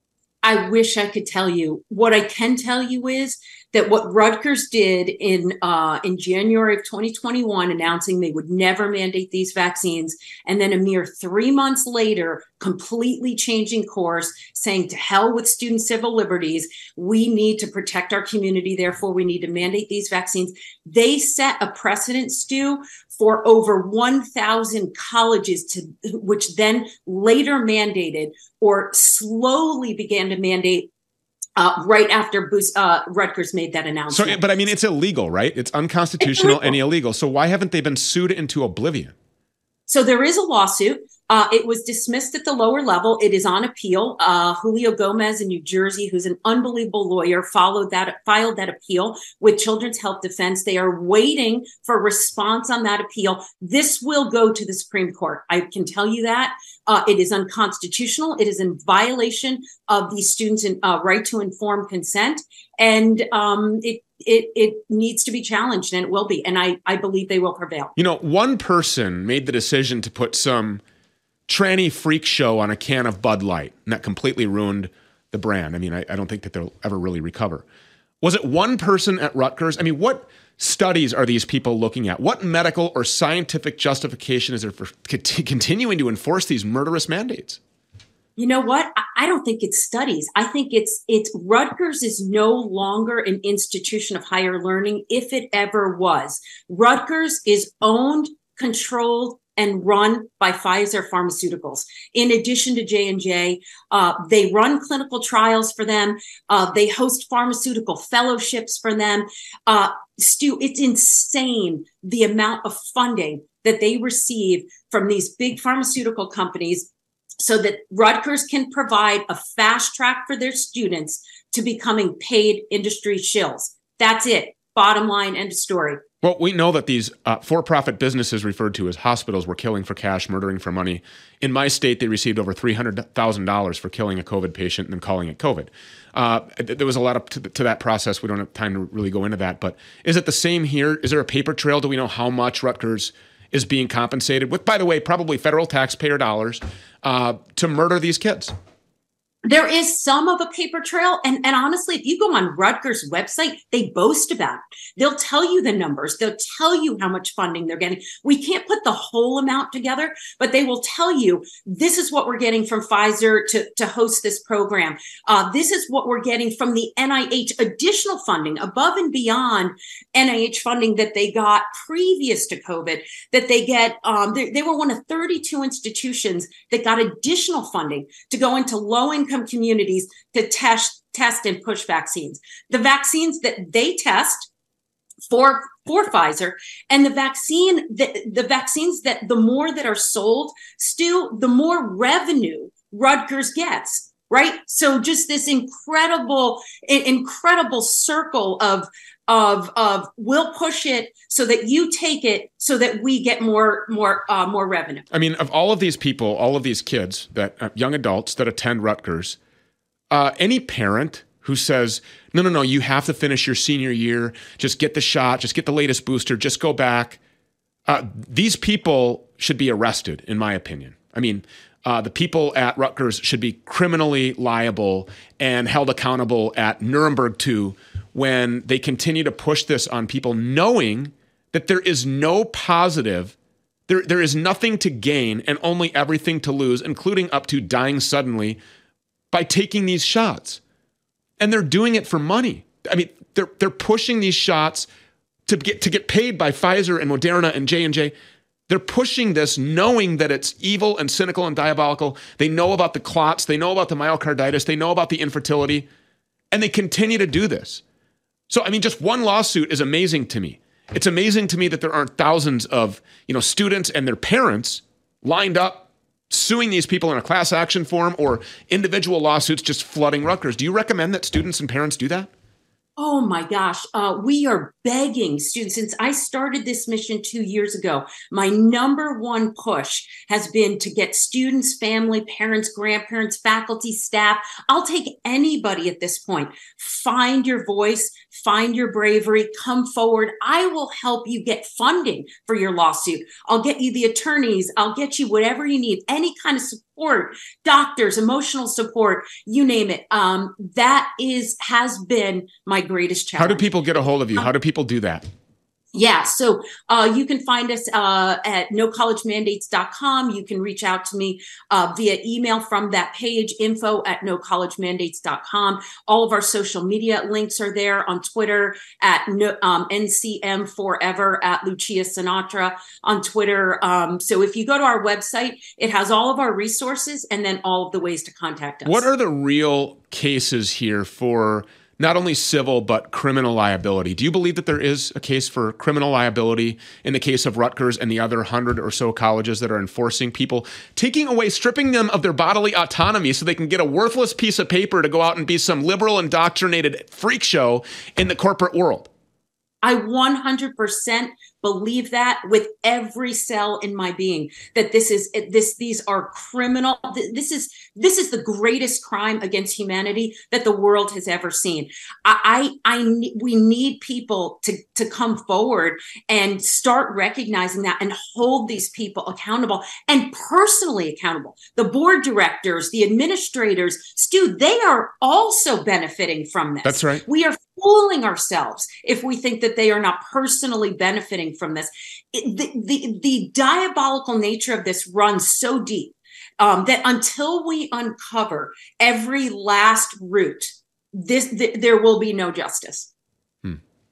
[SPEAKER 5] I wish I could tell you. What I can tell you is that what Rutgers did in uh, in January of twenty twenty-one, announcing they would never mandate these vaccines, and then a mere three months later, completely changing course, saying to hell with student civil liberties, we need to protect our community, therefore we need to mandate these vaccines. They set a precedent, Stu, for over one thousand colleges, to which then later mandated or slowly began to mandate Uh, right after Bruce, uh, Rutgers made that announcement.
[SPEAKER 1] So, but I mean, it's illegal, right? It's unconstitutional and illegal. So why haven't they been sued into oblivion?
[SPEAKER 5] So there is a lawsuit. Uh, it was dismissed at the lower level. It is on appeal. Uh, Julio Gomez in New Jersey, who's an unbelievable lawyer, followed that, filed that appeal with Children's Health Defense. They are waiting for a response on that appeal. This will go to the Supreme Court. I can tell you that. Uh, it is unconstitutional. It is in violation of the students' in, uh, right to informed consent. And um, it It it needs to be challenged, and it will be. And I, I believe they will prevail.
[SPEAKER 1] You know, one person made the decision to put some tranny freak show on a can of Bud Light, and that completely ruined the brand. I mean, I, I don't think that they'll ever really recover. Was it one person at Rutgers? I mean, what studies are these people looking at? What medical or scientific justification is there for c- continuing to enforce these murderous mandates?
[SPEAKER 5] You know what? I don't think it's studies. I think it's it's Rutgers is no longer an institution of higher learning, if it ever was. Rutgers is owned, controlled, and run by Pfizer Pharmaceuticals. In addition to J and J, uh, they run clinical trials for them. Uh, they host pharmaceutical fellowships for them. Uh, Stu, it's insane the amount of funding that they receive from these big pharmaceutical companies, so that Rutgers can provide a fast track for their students to becoming paid industry shills. That's it. Bottom line, end of story.
[SPEAKER 1] Well, we know that these uh, for-profit businesses referred to as hospitals were killing for cash, murdering for money. In my state, they received over three hundred thousand dollars for killing a COVID patient and then calling it COVID. Uh, there was a lot up to, to that process. We don't have time to really go into that. But is it the same here? Is there a paper trail? Do we know how much Rutgers is being compensated with, by the way, probably federal taxpayer dollars, uh, to murder these kids?
[SPEAKER 5] There is some of a paper trail. And, and honestly, if you go on Rutgers' website, they boast about it. They'll tell you the numbers. They'll tell you how much funding they're getting. We can't put the whole amount together, but they will tell you, this is what we're getting from Pfizer to, to host this program. Uh, this is what we're getting from the N I H, additional funding above and beyond N I H funding that they got previous to COVID, that they get. Um, they, they were one of thirty-two institutions that got additional funding to go into low-income communities to test, test and push vaccines. The vaccines that they test for for Pfizer, and the vaccine that the vaccines that the more that are sold, Stu, the more revenue Rutgers gets. Right. So just this incredible, incredible circle of of of we'll push it so that you take it so that we get more more uh, more revenue.
[SPEAKER 1] I mean, of all of these people, all of these kids, that uh, young adults that attend Rutgers, uh, any parent who says, no, no, no, you have to finish your senior year, just get the shot, just get the latest booster, just go back. Uh, these people should be arrested, in my opinion. I mean, uh, the people at Rutgers should be criminally liable and held accountable at Nuremberg two when they continue to push this on people, knowing that there is no positive, there, there is nothing to gain and only everything to lose, including up to dying suddenly by taking these shots. And they're doing it for money. I mean, they're they're pushing these shots to get to get paid by Pfizer and Moderna and J and J. They're pushing this knowing that it's evil and cynical and diabolical. They know about the clots. They know about the myocarditis. They know about the infertility. And they continue to do this. So, I mean, just one lawsuit is amazing to me. It's amazing to me that there aren't thousands of, you know, students and their parents lined up suing these people in a class action form or individual lawsuits just flooding Rutgers. Do you recommend that students and parents do that?
[SPEAKER 5] Oh my gosh, uh, we are begging students. Since I started this mission two years ago, my number one push has been to get students, family, parents, grandparents, faculty, staff. I'll take anybody at this point. Find your voice, find your bravery, come forward. I will help you get funding for your lawsuit. I'll get you the attorneys. I'll get you whatever you need, any kind of support, doctors, emotional support, you name it. Um, that is, has been my greatest challenge.
[SPEAKER 1] How do people get a hold of you? How do people do that?
[SPEAKER 5] Yeah, so uh, you can find us uh, at no college mandates dot com. You can reach out to me uh, via email from that page, info at no college mandates dot com. All of our social media links are there on Twitter at no, um, N C M Forever, at Lucia Sinatra on Twitter. Um, so if you go to our website, it has all of our resources and then all of the ways to contact us.
[SPEAKER 1] What are the real cases here for not only civil, but criminal liability? Do you believe that there is a case for criminal liability in the case of Rutgers and the other hundred or so colleges that are enforcing people, taking away, stripping them of their bodily autonomy so they can get a worthless piece of paper to go out and be some liberal indoctrinated freak show in the corporate world?
[SPEAKER 5] I one hundred percent believe that with every cell in my being, that this is this these are criminal. This is this is the greatest crime against humanity that the world has ever seen. I I, I we need people to to come forward and start recognizing that and hold these people accountable and personally accountable. The board directors, the administrators, Stu, they are also benefiting from this.
[SPEAKER 1] That's right.
[SPEAKER 5] We are fooling ourselves if we think that they are not personally benefiting from this. It, the, the, the diabolical nature of this runs so deep um, that until we uncover every last root, this th- there will be no justice.
[SPEAKER 1] Hmm.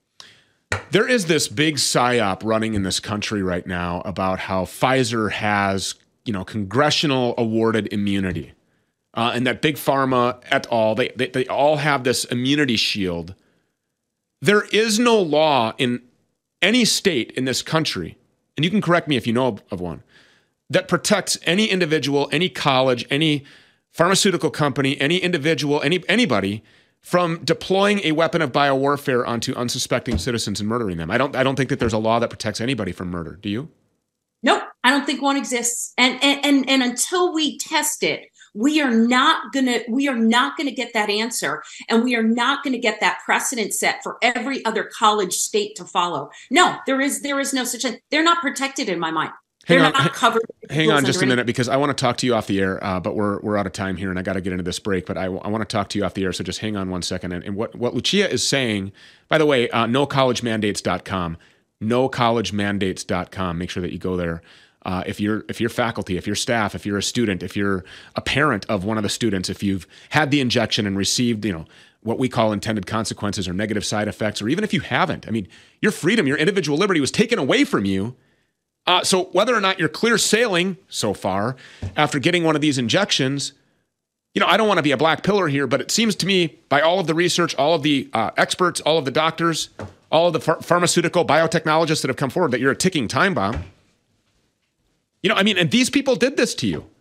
[SPEAKER 1] There is this big psyop running in this country right now about how Pfizer has, you know, congressional awarded immunity, uh, and that Big Pharma et al. They, they they all have this immunity shield. There is no law in any state in this country, and you can correct me if you know of one, that protects any individual, any college, any pharmaceutical company, any individual, any anybody from deploying a weapon of biowarfare onto unsuspecting citizens and murdering them. I don't I don't think that there's a law that protects anybody from murder. Do you?
[SPEAKER 5] Nope, I don't think one exists. And and and, and until we test it, we are not gonna we are not gonna get that answer, and we are not gonna get that precedent set for every other college state to follow. No, there is there is no such thing. They're not protected in my mind. They're
[SPEAKER 1] Hang on,
[SPEAKER 5] not covered.
[SPEAKER 1] Hang on just a minute, because I want to talk to you off the air, uh, but we're we're out of time here, and I got to get into this break. But I, I want to talk to you off the air, so just hang on one second. And, and what what Lucia is saying, by the way, uh, no college mandates dot com, no college mandates dot com. Make sure that you go there. Uh, if you're if you're faculty, if you're staff, if you're a student, if you're a parent of one of the students, if you've had the injection and received, you know, what we call intended consequences or negative side effects, or even if you haven't, I mean, your freedom, your individual liberty was taken away from you. Uh, so whether or not you're clear sailing so far after getting one of these injections, you know, I don't want to be a black pillar here, but it seems to me, by all of the research, all of the uh, experts, all of the doctors, all of the ph- pharmaceutical biotechnologists that have come forward, that you're a ticking time bomb. You know, I mean, and these people did this to you.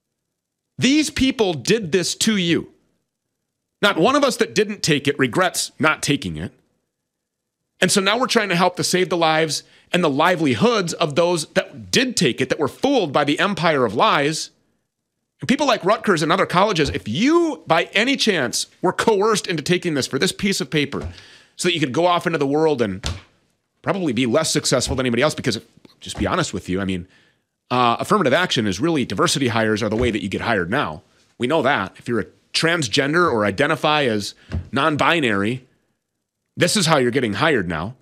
[SPEAKER 1] These people did this to you. Not one of us that didn't take it regrets not taking it. And so now we're trying to help to save the lives and the livelihoods of those that did take it, that were fooled by the empire of lies. And people like Rutgers and other colleges, if you, by any chance, were coerced into taking this for this piece of paper so that you could go off into the world and probably be less successful than anybody else, because, if, just be honest with you, I mean, uh, affirmative action is really, diversity hires are the way that you get hired now. We know that. If you're a transgender or identify as non-binary, this is how you're getting hired now.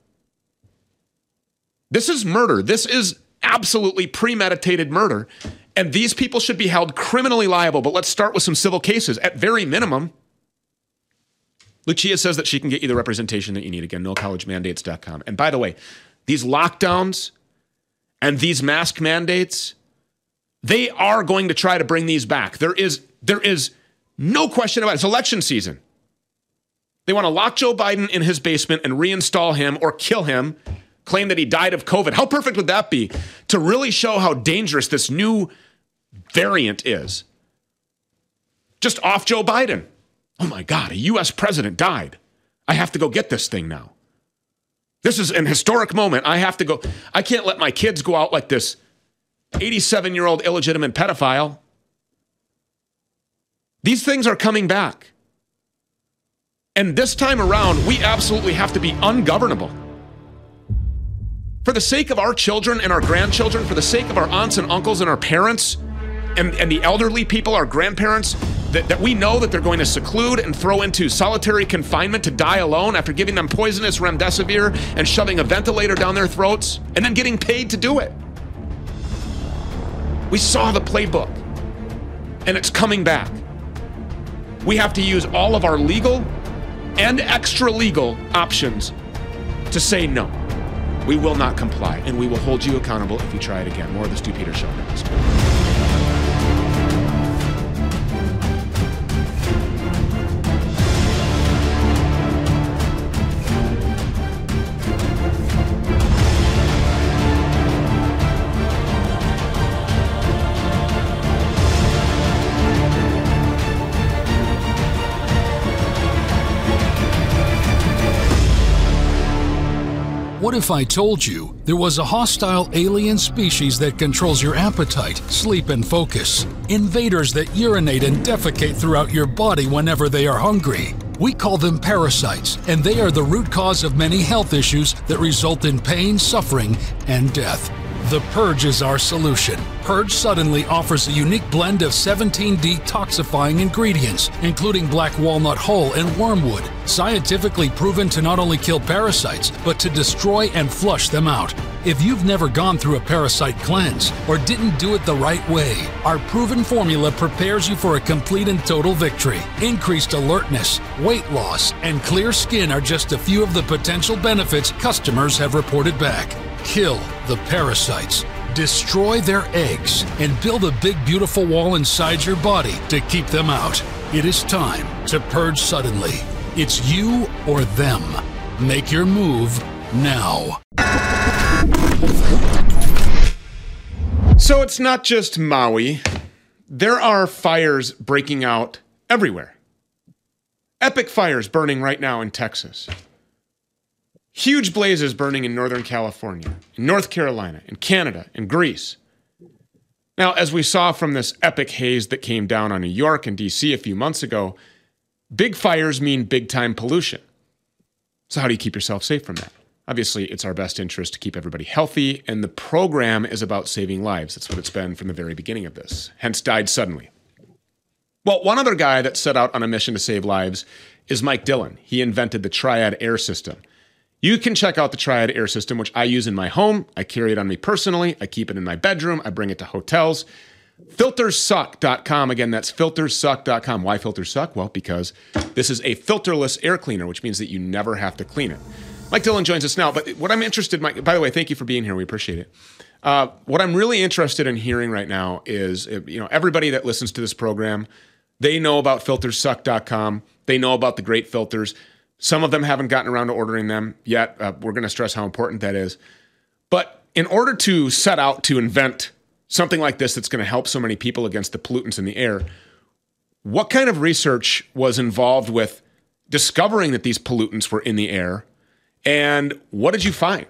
[SPEAKER 1] This is murder. This is absolutely premeditated murder. And these people should be held criminally liable. But let's start with some civil cases. At very minimum, Lucia says that she can get you the representation that you need. Again, no college mandates dot com. And by the way, these lockdowns and these mask mandates, they are going to try to bring these back. There is, there is no question about it. It's election season. They want to lock Joe Biden in his basement and reinstall him or kill him, claim that he died of COVID. How perfect would that be to really show how dangerous this new variant is? Just off Joe Biden. Oh my God, a U S president died. I have to go get this thing now. This is an historic moment. I have to go. I can't let my kids go out like this eighty-seven-year-old illegitimate pedophile. These things are coming back. And this time around, we absolutely have to be ungovernable. For the sake of our children and our grandchildren, for the sake of our aunts and uncles and our parents, and, and the elderly people, our grandparents, that, that we know that they're going to seclude and throw into solitary confinement to die alone after giving them poisonous remdesivir and shoving a ventilator down their throats, and then getting paid to do it. We saw the playbook, and it's coming back. We have to use all of our legal and extra legal options to say no. We will not comply, and we will hold you accountable if you try it again. More of the Stu Peters Show next.
[SPEAKER 4] What if I told you there was a hostile alien species that controls your appetite, sleep, and focus? Invaders that urinate and defecate throughout your body whenever they are hungry. We call them parasites, and they are the root cause of many health issues that result in pain, suffering, and death. The Purge is our solution. Purge Suddenly offers a unique blend of seventeen detoxifying ingredients, including black walnut hull and wormwood, scientifically proven to not only kill parasites, but to destroy and flush them out. If you've never gone through a parasite cleanse or didn't do it the right way, our proven formula prepares you for a complete and total victory. Increased alertness, weight loss, and clear skin are just a few of the potential benefits customers have reported back. Kill the parasites, destroy their eggs, and build a big, beautiful wall inside your body to keep them out. It is time to purge suddenly. It's you or them. Make your move now.
[SPEAKER 1] So it's not just Maui. There are fires breaking out everywhere. Epic fires burning right now in Texas. Huge blazes burning in Northern California, in North Carolina, in Canada, in Greece. Now, as we saw from this epic haze that came down on New York and D C a few months ago, big fires mean big-time pollution. So how do you keep yourself safe from that? Obviously, it's our best interest to keep everybody healthy, and the program is about saving lives. That's what it's been from the very beginning of this, hence Died Suddenly. Well, one other guy that set out on a mission to save lives is Mike Dillon. He invented the Triad Air System. You can check out the Triad Air System, which I use in my home. I carry it on me personally. I keep it in my bedroom. I bring it to hotels. filters suck dot com. Again, that's filters suck dot com. Why filters suck? Well, because this is a filterless air cleaner, which means that you never have to clean it. Mike Dillon joins us now. But what I'm interested, Mike, by the way, thank you for being here. We appreciate it. Uh, what I'm really interested in hearing right now is, you know, everybody that listens to this program, they know about filters suck dot com. They know about the great filters. Some of them haven't gotten around to ordering them yet. Uh, we're going to stress how important that is. But in order to set out to invent something like this that's going to help so many people against the pollutants in the air, what kind of research was involved with discovering that these pollutants were in the air, and what did you find?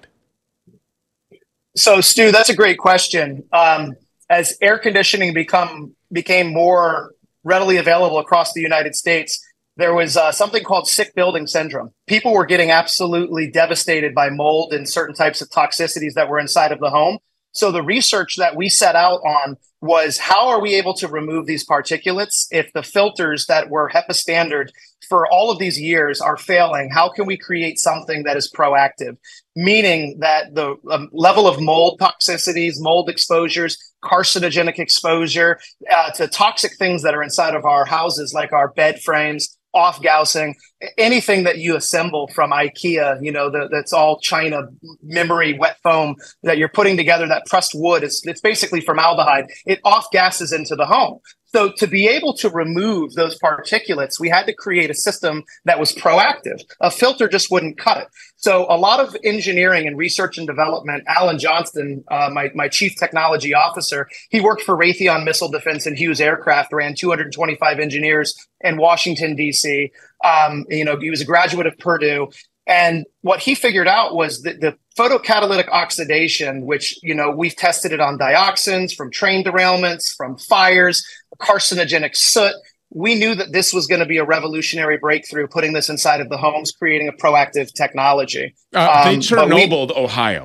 [SPEAKER 6] So, Stu, that's a great question. Um, as air conditioning become became more readily available across the United States, there was uh, something called sick building syndrome. People were getting absolutely devastated by mold and certain types of toxicities that were inside of the home. So the research that we set out on was, how are we able to remove these particulates if the filters that were HEPA standard for all of these years are failing? How can we create something that is proactive? Meaning that the um, level of mold toxicities, mold exposures, carcinogenic exposure uh, to toxic things that are inside of our houses, like our bed frames, off-gaussing, anything that you assemble from IKEA, you know, the, that's all China memory wet foam that you're putting together, that pressed wood, it's, it's basically formaldehyde. It off-gasses into the home. So to be able to remove those particulates, we had to create a system that was proactive. A filter just wouldn't cut it. So a lot of engineering and research and development, Alan Johnston, uh, my, my chief technology officer, he worked for Raytheon Missile Defense and Hughes Aircraft, ran two hundred twenty-five engineers in Washington, D C. Um, you know, he was a graduate of Purdue. And what he figured out was that the photocatalytic oxidation, which, you know, we've tested it on dioxins, from train derailments, from fires, carcinogenic soot. We knew that this was going to be a revolutionary breakthrough, putting this inside of the homes, creating a proactive technology.
[SPEAKER 1] Uh, they
[SPEAKER 6] Um, but we-
[SPEAKER 1] Chernobyl Ohio.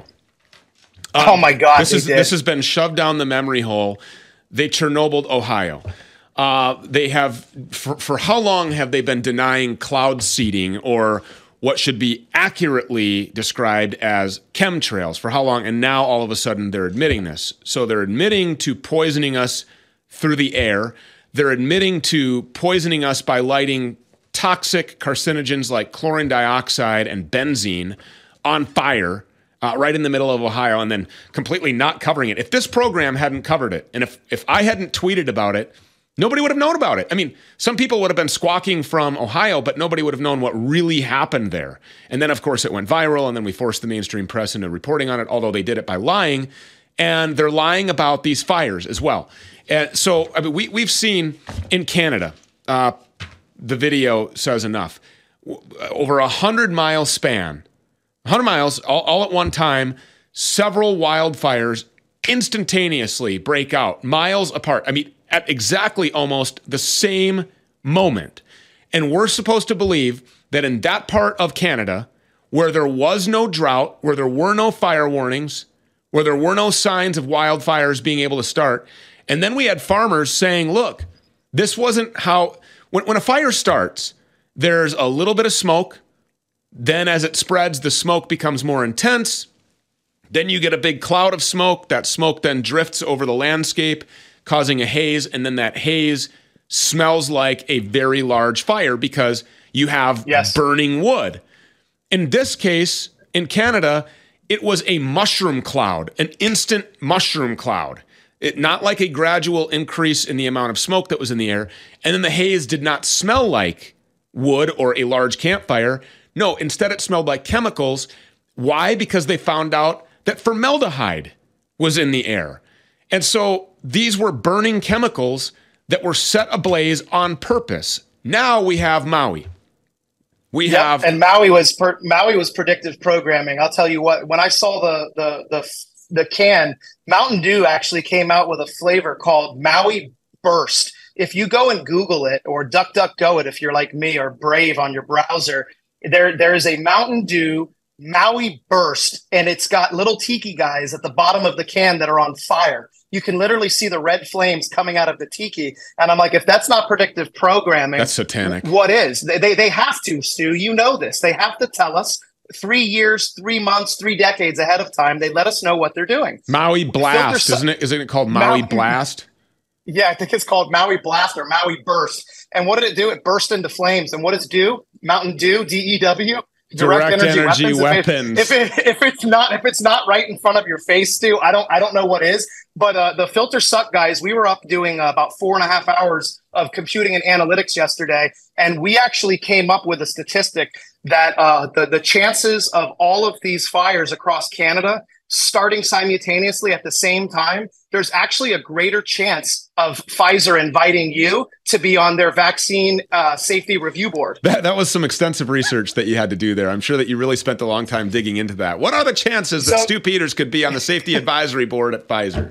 [SPEAKER 1] Um,
[SPEAKER 6] Oh my God,
[SPEAKER 1] This
[SPEAKER 6] they
[SPEAKER 1] is
[SPEAKER 6] did.
[SPEAKER 1] this has been shoved down the memory hole. They Chernobyl Ohio. Uh, they have for, for how long have they been denying cloud seeding, or what should be accurately described as chemtrails? For how long? And now all of a sudden they're admitting this. So they're admitting to poisoning us through the air. They're admitting to poisoning us by lighting toxic carcinogens like chlorine dioxide and benzene on fire uh, right in the middle of Ohio, and then completely not covering it. If this program hadn't covered it, and if, if I hadn't tweeted about it, nobody would have known about it. I mean, some people would have been squawking from Ohio, but nobody would have known what really happened there. And then, of course, it went viral, and then we forced the mainstream press into reporting on it, although they did it by lying. And they're lying about these fires as well. And so, I mean, we, we've seen in Canada, uh, the video says enough, w- over a hundred-mile span, one hundred miles, all, all at one time, several wildfires instantaneously break out, miles apart. I mean, at exactly almost the same moment. And we're supposed to believe that in that part of Canada, where there was no drought, where there were no fire warnings, where there were no signs of wildfires being able to start, and then we had farmers saying, look, this wasn't how, when, when a fire starts, there's a little bit of smoke. Then as it spreads, the smoke becomes more intense. Then you get a big cloud of smoke. That smoke then drifts over the landscape, causing a haze, and then that haze smells like a very large fire because you have
[SPEAKER 6] Yes.
[SPEAKER 1] burning wood. In this case, in Canada, it was a mushroom cloud, an instant mushroom cloud. It, not like a gradual increase in the amount of smoke that was in the air. And then the haze did not smell like wood or a large campfire. No, instead it smelled like chemicals. Why? Because they found out that formaldehyde was in the air. And so these were burning chemicals that were set ablaze on purpose. Now we have Maui. We
[SPEAKER 6] Yep,
[SPEAKER 1] have
[SPEAKER 6] and Maui was per, Maui was predictive programming. I'll tell you what. When I saw the the the the can, Mountain Dew actually came out with a flavor called Maui Burst. If you go and Google it or DuckDuckGo it, if you're like me, or Brave on your browser, there there is a Mountain Dew Maui Burst, and it's got little tiki guys at the bottom of the can that are on fire. You can literally see the red flames coming out of the tiki. And I'm like, if that's not predictive programming,
[SPEAKER 1] that's satanic.
[SPEAKER 6] what is? They, they, they have to, Stu. You know this. They have to tell us three years, three months, three decades ahead of time. They let us know what they're doing.
[SPEAKER 1] Maui Blast,
[SPEAKER 6] Filter-
[SPEAKER 1] isn't it? Isn't it called Maui
[SPEAKER 6] Maui-
[SPEAKER 1] Blast?
[SPEAKER 6] Yeah, I think it's called Maui Blast or Maui Burst. And what did it do? It burst into flames. And what does it do? Mountain Dew, D E W?
[SPEAKER 1] Direct energy weapons.
[SPEAKER 6] If, it, if, it, if it's not if it's not right in front of your face, Stu, I don't I don't know what is. But uh, the filter suck guys, we were up doing uh, about four and a half hours of computing and analytics yesterday, and we actually came up with a statistic that uh, the the chances of all of these fires across Canada starting simultaneously at the same time, there's actually a greater chance of Pfizer inviting you to be on their vaccine uh, safety review board.
[SPEAKER 1] That, that was some extensive research that you had to do there. I'm sure that you really spent a long time digging into that. What are the chances that
[SPEAKER 6] So-
[SPEAKER 1] Stu Peters could be on the safety advisory board at Pfizer?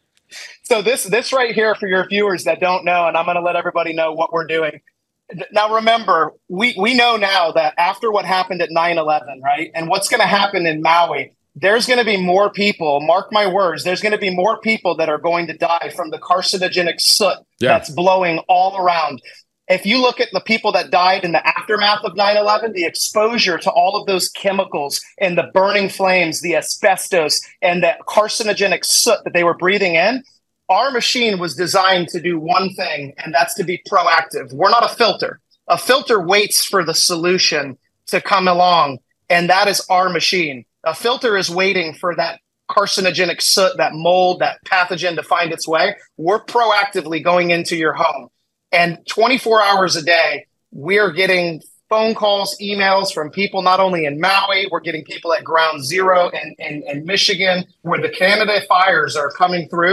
[SPEAKER 6] So this this right here for your viewers that don't know, and I'm going to let everybody know what we're doing. Now, remember, we, we know now that after what happened at nine eleven, right, and what's going to happen in Maui, there's going to be more people, mark my words, there's going to be more people that are going to die from the carcinogenic soot
[SPEAKER 1] Yeah.
[SPEAKER 6] that's blowing all around. If you look at the people that died in the aftermath of nine eleven, the exposure to all of those chemicals and the burning flames, the asbestos, and the carcinogenic soot that they were breathing in, our machine was designed to do one thing, and that's to be proactive. We're not a filter. A filter waits for the solution to come along, and that is our machine. A filter is waiting for that carcinogenic soot, that mold, that pathogen to find its way. We're proactively going into your home. And twenty-four hours a day, we're getting phone calls, emails from people not only in Maui, we're getting people at Ground Zero in, in, in Michigan, where the Canada fires are coming through.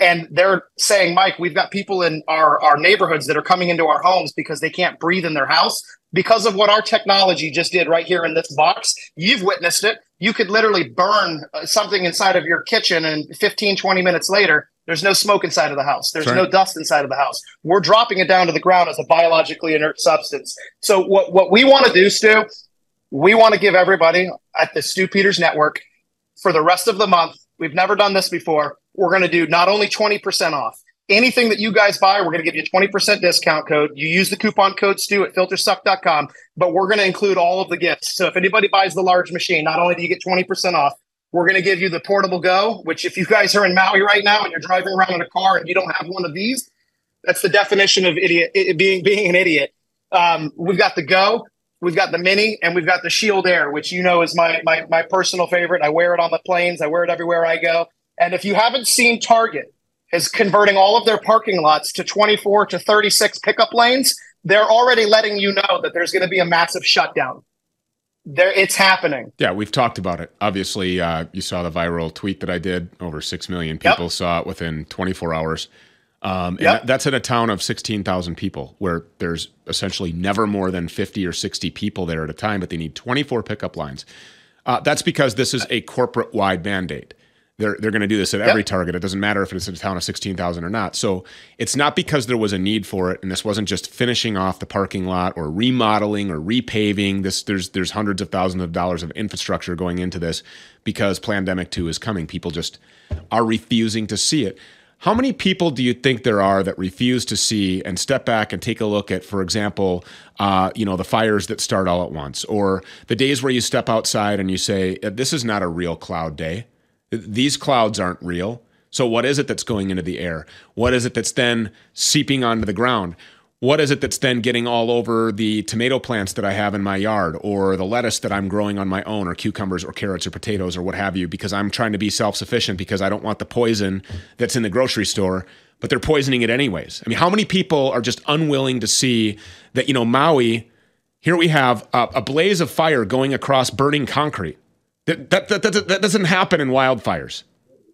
[SPEAKER 6] And they're saying, Mike, we've got people in our, our neighborhoods that are coming into our homes because they can't breathe in their house because of what our technology just did right here in this box. You've witnessed it. You could literally burn uh, something inside of your kitchen, and fifteen, twenty minutes later, there's no smoke inside of the house. There's
[SPEAKER 1] Right.
[SPEAKER 6] no dust inside of the house. We're dropping it down to the ground as a biologically inert substance. So what, what we want to do, Stu, we want to give everybody at the Stu Peters Network for the rest of the month. We've never done this before. We're going to do not only twenty percent off. Anything that you guys buy, we're going to give you a twenty percent discount code. You use the coupon code Stu at filtersuck dot com, but we're going to include all of the gifts. So if anybody buys the large machine, not only do you get twenty percent off, we're going to give you the Portable Go, which if you guys are in Maui right now and you're driving around in a car and you don't have one of these, that's the definition of idiot it, being being an idiot. Um, we've got the Go, we've got the Mini, and we've got the Shield Air, which you know is my my my personal favorite. I wear it on the planes. I wear it everywhere I go. And if you haven't seen Target is converting all of their parking lots to twenty-four to thirty-six pickup lanes, they're already letting you know that there's going to be a massive shutdown. There, it's happening.
[SPEAKER 1] Yeah, we've talked about it. Obviously, uh, you saw the viral tweet that I did. Over six million people
[SPEAKER 6] Yep.
[SPEAKER 1] saw it within twenty-four hours. Um, and
[SPEAKER 6] Yep.
[SPEAKER 1] that, that's in a town of sixteen thousand people where there's essentially never more than fifty or sixty people there at a time, but they need twenty-four pickup lines. Uh, that's because this is a corporate-wide mandate. They're, they're going to do this at every
[SPEAKER 6] Yep.
[SPEAKER 1] Target. It doesn't matter if it's in a town of sixteen thousand or not. So it's not because there was a need for it, and this wasn't just finishing off the parking lot or remodeling or repaving. This there's there's hundreds of thousands of dollars of infrastructure going into this because Plandemic two is coming. People just are refusing to see it. How many people do you think there are that refuse to see and step back and take a look at, for example, uh, you know, the fires that start all at once, or the days where you step outside and you say, "This is not a real cloud day. These clouds aren't real. So what is it that's going into the air? What is it that's then seeping onto the ground? What is it that's then getting all over the tomato plants that I have in my yard, or the lettuce that I'm growing on my own, or cucumbers or carrots or potatoes or what have you, because I'm trying to be self-sufficient because I don't want the poison that's in the grocery store, but they're poisoning it anyways." I mean, how many people are just unwilling to see that, you know, Maui, here we have a, a blaze of fire going across burning concrete. That, that, that, that, that doesn't happen in wildfires.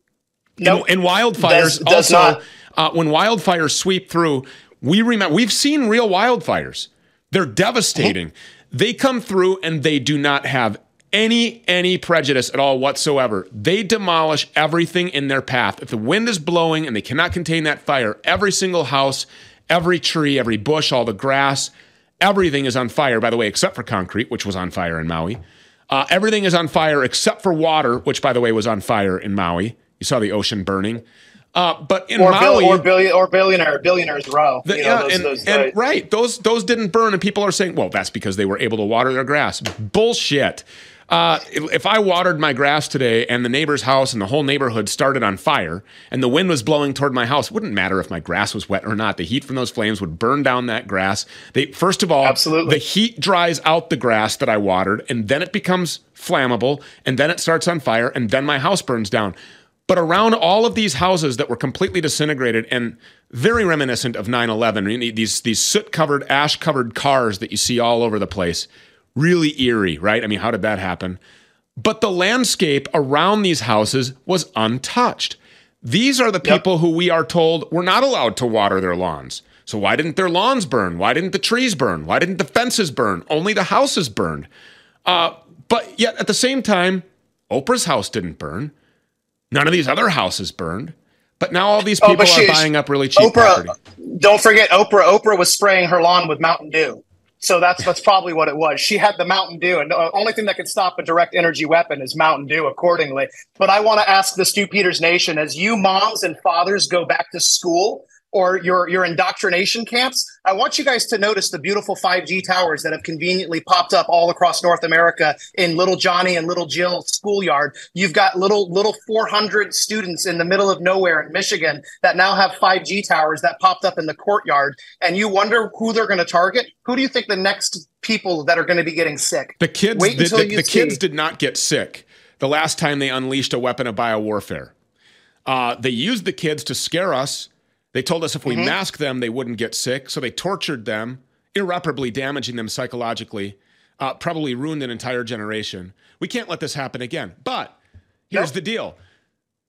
[SPEAKER 6] Nope.
[SPEAKER 1] In, in wildfires,
[SPEAKER 6] Does- does
[SPEAKER 1] also,
[SPEAKER 6] not.
[SPEAKER 1] uh, when wildfires sweep through, we remember we've seen real wildfires. They're devastating. They come through and they do not have any any prejudice at all whatsoever. They demolish everything in their path. If the wind is blowing and they cannot contain that fire, every single house, every tree, every bush, all the grass, everything is on fire, by the way, except for concrete, which was on fire in Maui. Uh, everything is on fire except for water, which, by the way, was on fire in Maui. You saw the ocean burning. Uh, but in
[SPEAKER 6] Or,
[SPEAKER 1] Maui,
[SPEAKER 6] bill, or, billion, or billionaire, billionaires row.
[SPEAKER 1] the-
[SPEAKER 6] You know,
[SPEAKER 1] yeah,
[SPEAKER 6] those-
[SPEAKER 1] and,
[SPEAKER 6] those-
[SPEAKER 1] and
[SPEAKER 6] uh,
[SPEAKER 1] right, those those didn't burn, and people are saying, well, that's because they were able to water their grass. Bullshit. Uh, if, if I watered my grass today and the neighbor's house and the whole neighborhood started on fire and the wind was blowing toward my house, it wouldn't matter if my grass was wet or not. The heat from those flames would burn down that grass. They first of all,
[SPEAKER 6] Absolutely.
[SPEAKER 1] the heat dries out the grass that I watered, and then it becomes flammable, and then it starts on fire, and then my house burns down. But around all of these houses that were completely disintegrated and very reminiscent of nine eleven, these, these soot-covered, ash-covered cars that you see all over the place, really eerie, right? I mean, how did that happen? But the landscape around these houses was untouched. These are the
[SPEAKER 6] Yep.
[SPEAKER 1] people who we are told were not allowed to water their lawns. So why didn't their lawns burn? Why didn't the trees burn? Why didn't the fences burn? Only the houses burned. Uh, but yet at the same time, Oprah's house didn't burn. None of these other houses burned. But now all these
[SPEAKER 6] Oh,
[SPEAKER 1] people
[SPEAKER 6] but
[SPEAKER 1] are
[SPEAKER 6] she-
[SPEAKER 1] buying up really cheap
[SPEAKER 6] Oprah,
[SPEAKER 1] property.
[SPEAKER 6] don't forget Oprah. Oprah was spraying her lawn with Mountain Dew. So that's that's probably what it was. She had the Mountain Dew, and the only thing that could stop a direct energy weapon is Mountain Dew, accordingly. But I want to ask the Stu Peters Nation, as you moms and fathers go back to school or your, your indoctrination camps, I want you guys to notice the beautiful five G towers that have conveniently popped up all across North America in Little Johnny and Little Jill schoolyard. You've got little little four hundred students in the middle of nowhere in Michigan that now have five G towers that popped up in the courtyard. And you wonder who they're going to target. Who do you think the next people that are going to be getting sick?
[SPEAKER 1] The kids,
[SPEAKER 6] Wait
[SPEAKER 1] the,
[SPEAKER 6] until
[SPEAKER 1] the,
[SPEAKER 6] you
[SPEAKER 1] the
[SPEAKER 6] see.
[SPEAKER 1] kids did not get sick the last time they unleashed a weapon of biowarfare. Uh, they used the kids to scare us. They told us if we
[SPEAKER 6] Mm-hmm.
[SPEAKER 1] masked them, they wouldn't get sick. So they tortured them, irreparably damaging them psychologically, uh, probably ruined an entire generation. We can't let this happen again. But here's
[SPEAKER 6] Nope.
[SPEAKER 1] the deal.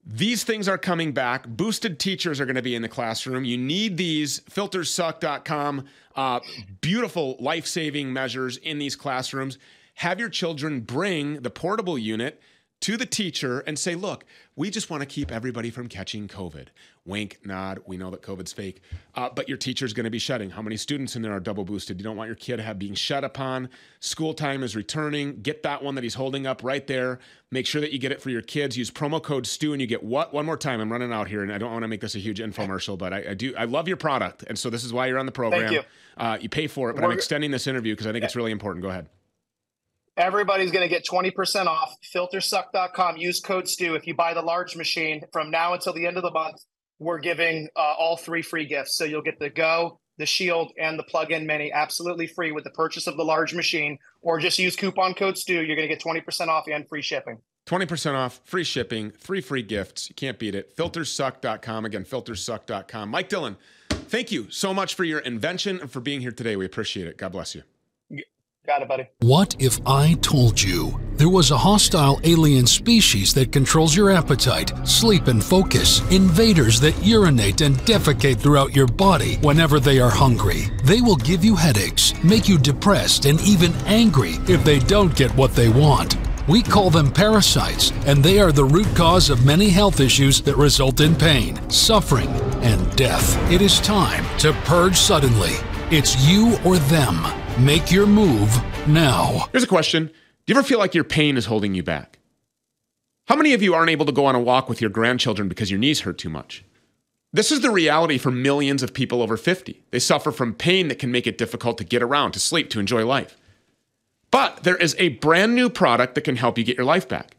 [SPEAKER 1] These things are coming back. Boosted teachers are going to be in the classroom. You need these filters suck dot com, uh, beautiful life-saving measures in these classrooms. Have your children bring the portable unit to the teacher and say, look, we just want to keep everybody from catching COVID. Wink, nod. We know that COVID's fake, uh, but your teacher's going to be shedding. How many students in there are double boosted? You don't want your kid to have being shed upon. School time is returning. Get that one that he's holding up right there. Make sure that you get it for your kids. Use promo code STU and you get what? One more time. I'm running out here and I don't want to make this a huge infomercial, but I, I do. I love your product. And so this is why you're on the program.
[SPEAKER 6] Thank you.
[SPEAKER 1] Uh, you pay for it, but
[SPEAKER 6] We're,
[SPEAKER 1] I'm extending this interview because I think it's really important. Go ahead.
[SPEAKER 6] Everybody's going to get twenty percent off filter suck dot com. Use code STU. If you buy the large machine from now until the end of the month, we're giving uh, all three free gifts. So you'll get the Go, the Shield, and the plug-in Mini absolutely free with the purchase of the large machine, or just use coupon code STU. You're going to get twenty percent off and free shipping.
[SPEAKER 1] twenty percent off, free shipping, three free gifts. You can't beat it. filters suck dot com. Again, filters suck dot com. Mike Dillon, thank you so much for your invention and for being here today. We appreciate it. God bless you.
[SPEAKER 6] Got it, buddy.
[SPEAKER 4] What if I told you there was a hostile alien species that controls your appetite, sleep, and focus? Invaders that urinate and defecate throughout your body whenever they are hungry. They will give you headaches, make you depressed, and even angry if they don't get what they want. We call them parasites, and they are the root cause of many health issues that result in pain, suffering, and death. It is time to purge suddenly. It's you or them. Make your move now.
[SPEAKER 1] Here's a question. Do you ever feel like your pain is holding you back? How many of you aren't able to go on a walk with your grandchildren because your knees hurt too much? This is the reality for millions of people over fifty. They suffer from pain that can make it difficult to get around, to sleep, to enjoy life. But there is a brand new product that can help you get your life back.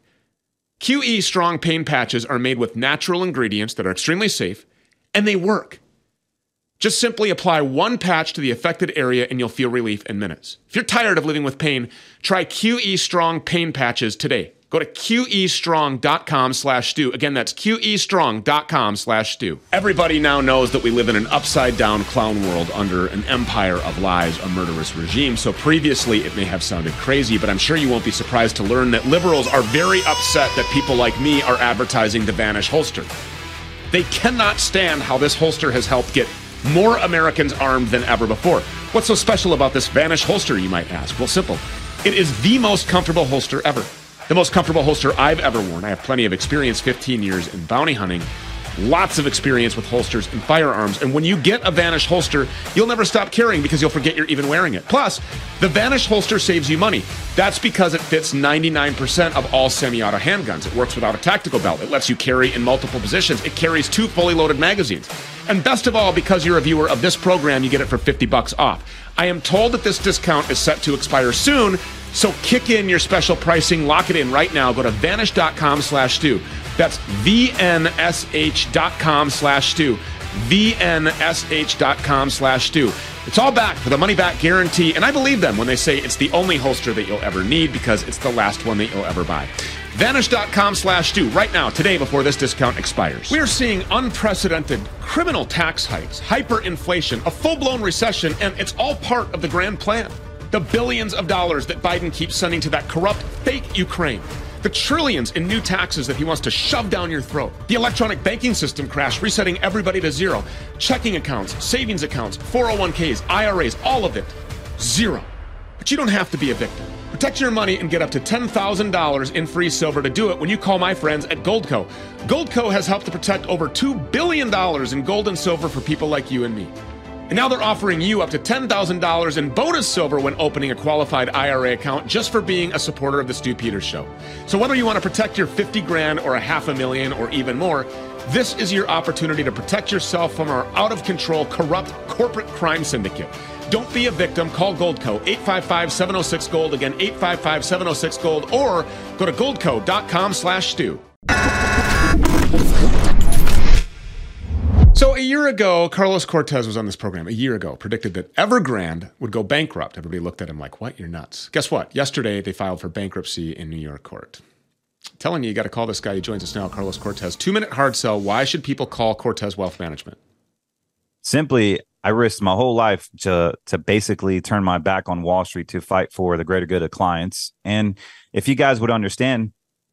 [SPEAKER 1] Q E Strong Pain Patches are made with natural ingredients that are extremely safe, and they work. Just simply apply one patch to the affected area and you'll feel relief in minutes. If you're tired of living with pain, try Q E Strong Pain Patches today. Go to Q E strong dot com slash stew. Again, that's Q E strong dot com slash stew. Everybody now knows that we live in an upside-down clown world under an empire of lies, a murderous regime. So previously, it may have sounded crazy, but I'm sure you won't be surprised to learn that liberals are very upset that people like me are advertising the Vanish holster. They cannot stand how this holster has helped get more Americans armed than ever before. What's so special about this Vanish holster, you might ask? Well, simple. It is the most comfortable holster ever. The most comfortable holster I've ever worn. I have plenty of experience, fifteen years in bounty hunting, lots of experience with holsters and firearms. And when you get a Vanish holster, you'll never stop carrying because you'll forget you're even wearing it. Plus, the Vanish holster saves you money. That's because it fits ninety-nine percent of all semi-auto handguns. It works without a tactical belt. It lets you carry in multiple positions. It carries two fully loaded magazines. And best of all, because you're a viewer of this program, you get it for fifty bucks off. I am told that this discount is set to expire soon, so kick in your special pricing, lock it in right now. Go to vanish dot com slash stew. That's V N S H dot com slash stew. V N S H dot com slash stew. It's all back for the money back guarantee, and I believe them when they say it's the only holster that you'll ever need because it's the last one that you'll ever buy. Vanish dot com slash stew right now, today, before this discount expires. We are seeing unprecedented criminal tax hikes, hyperinflation, a full-blown recession, and it's all part of the grand plan. The billions of dollars that Biden keeps sending to that corrupt, fake Ukraine. The trillions in new taxes that he wants to shove down your throat. The electronic banking system crash, resetting everybody to zero. Checking accounts, savings accounts, four oh one k's, I R As, all of it. Zero. But you don't have to be a victim. Protect your money and get up to ten thousand dollars in free silver to do it when you call my friends at Goldco. Goldco has helped to protect over two billion dollars in gold and silver for people like you and me. And now they're offering you up to ten thousand dollars in bonus silver when opening a qualified I R A account just for being a supporter of the Stu Peters Show. So whether you want to protect your fifty grand or a half a million or even more, this is your opportunity to protect yourself from our out-of-control, corrupt corporate crime syndicate. Don't be a victim. Call Goldco, eight five five, seven oh six, GOLD. Again, eight five five, seven oh six, GOLD. Or go to goldco dot com slash stew. So a year ago, Carlos Cortez was on this program, a year ago, predicted that Evergrande would go bankrupt. Everybody looked at him like, what? You're nuts. Guess what? Yesterday, they filed for bankruptcy in New York court. I'm telling you, you got to call this guy. He joins us now, Carlos Cortez. Two-minute hard sell. Why should people call Cortez Wealth Management?
[SPEAKER 7] Simply, I risked my whole life to to basically turn my back on Wall Street to fight for the greater good of clients. And if you guys would understand,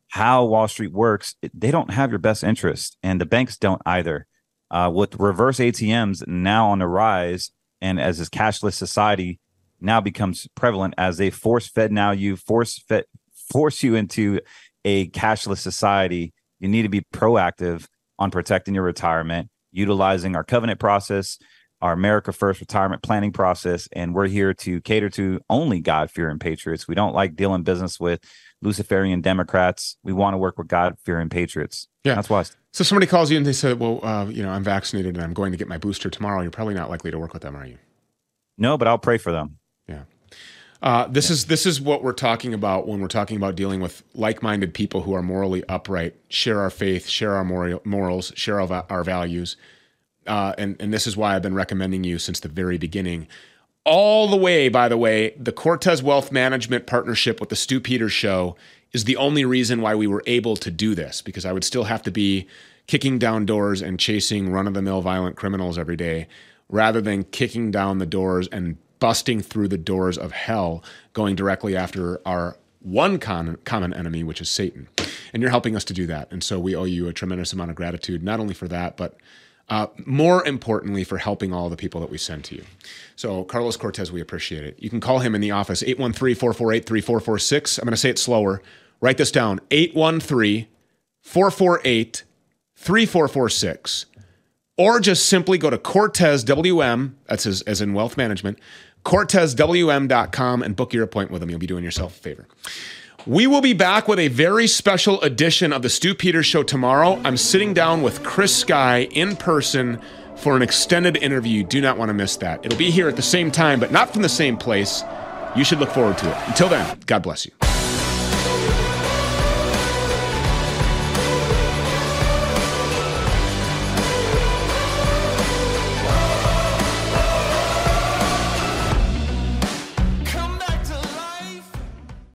[SPEAKER 7] how Wall Street works, they don't have your best interest, and the banks don't either. Uh, with reverse A T Ms now on the rise, and as this cashless society now becomes prevalent, as they force fed now you force fed, force you into a cashless society, you need to be proactive on protecting your retirement, utilizing our covenant process, our America First retirement planning process, and we're here to cater to only God-fearing patriots. We don't like dealing business with Luciferian Democrats. We want to work with God-fearing patriots.
[SPEAKER 1] Yeah,
[SPEAKER 7] that's why.
[SPEAKER 1] So somebody calls you and they say, well, uh, you know, I'm vaccinated and I'm going to get my booster tomorrow. You're probably not likely to work with them, are you?
[SPEAKER 7] No, but I'll pray for them.
[SPEAKER 1] Yeah. Uh, this yeah. is this is what we're talking about when we're talking about dealing with like-minded people who are morally upright, share our faith, share our moral, morals, share our, our values. Uh, and, and this is why I've been recommending you since the very beginning. All the way, by the way, the Cortez Wealth Management partnership with the Stu Peters Show is the only reason why we were able to do this, because I would still have to be kicking down doors and chasing run-of-the-mill violent criminals every day, rather than kicking down the doors and busting through the doors of hell, going directly after our one con- common enemy, which is Satan. And you're helping us to do that. And so we owe you a tremendous amount of gratitude, not only for that, but uh, more importantly, for helping all the people that we send to you. So Carlos Cortez, we appreciate it. You can call him in the office, eight one three, four four eight, three four four six. I'm going to say it slower. Write this down, eight one three, four four eight, three four four six. Or just simply go to Cortez W M, that's as, as in wealth management, cortez w m dot com, and book your appointment with him. You'll be doing yourself a favor. We will be back with a very special edition of the Stu Peters Show tomorrow. I'm sitting down with Chris Sky in person for an extended interview. You do not want to miss that. It'll be here at the same time, but not from the same place. You should look forward to it. Until then, God bless you.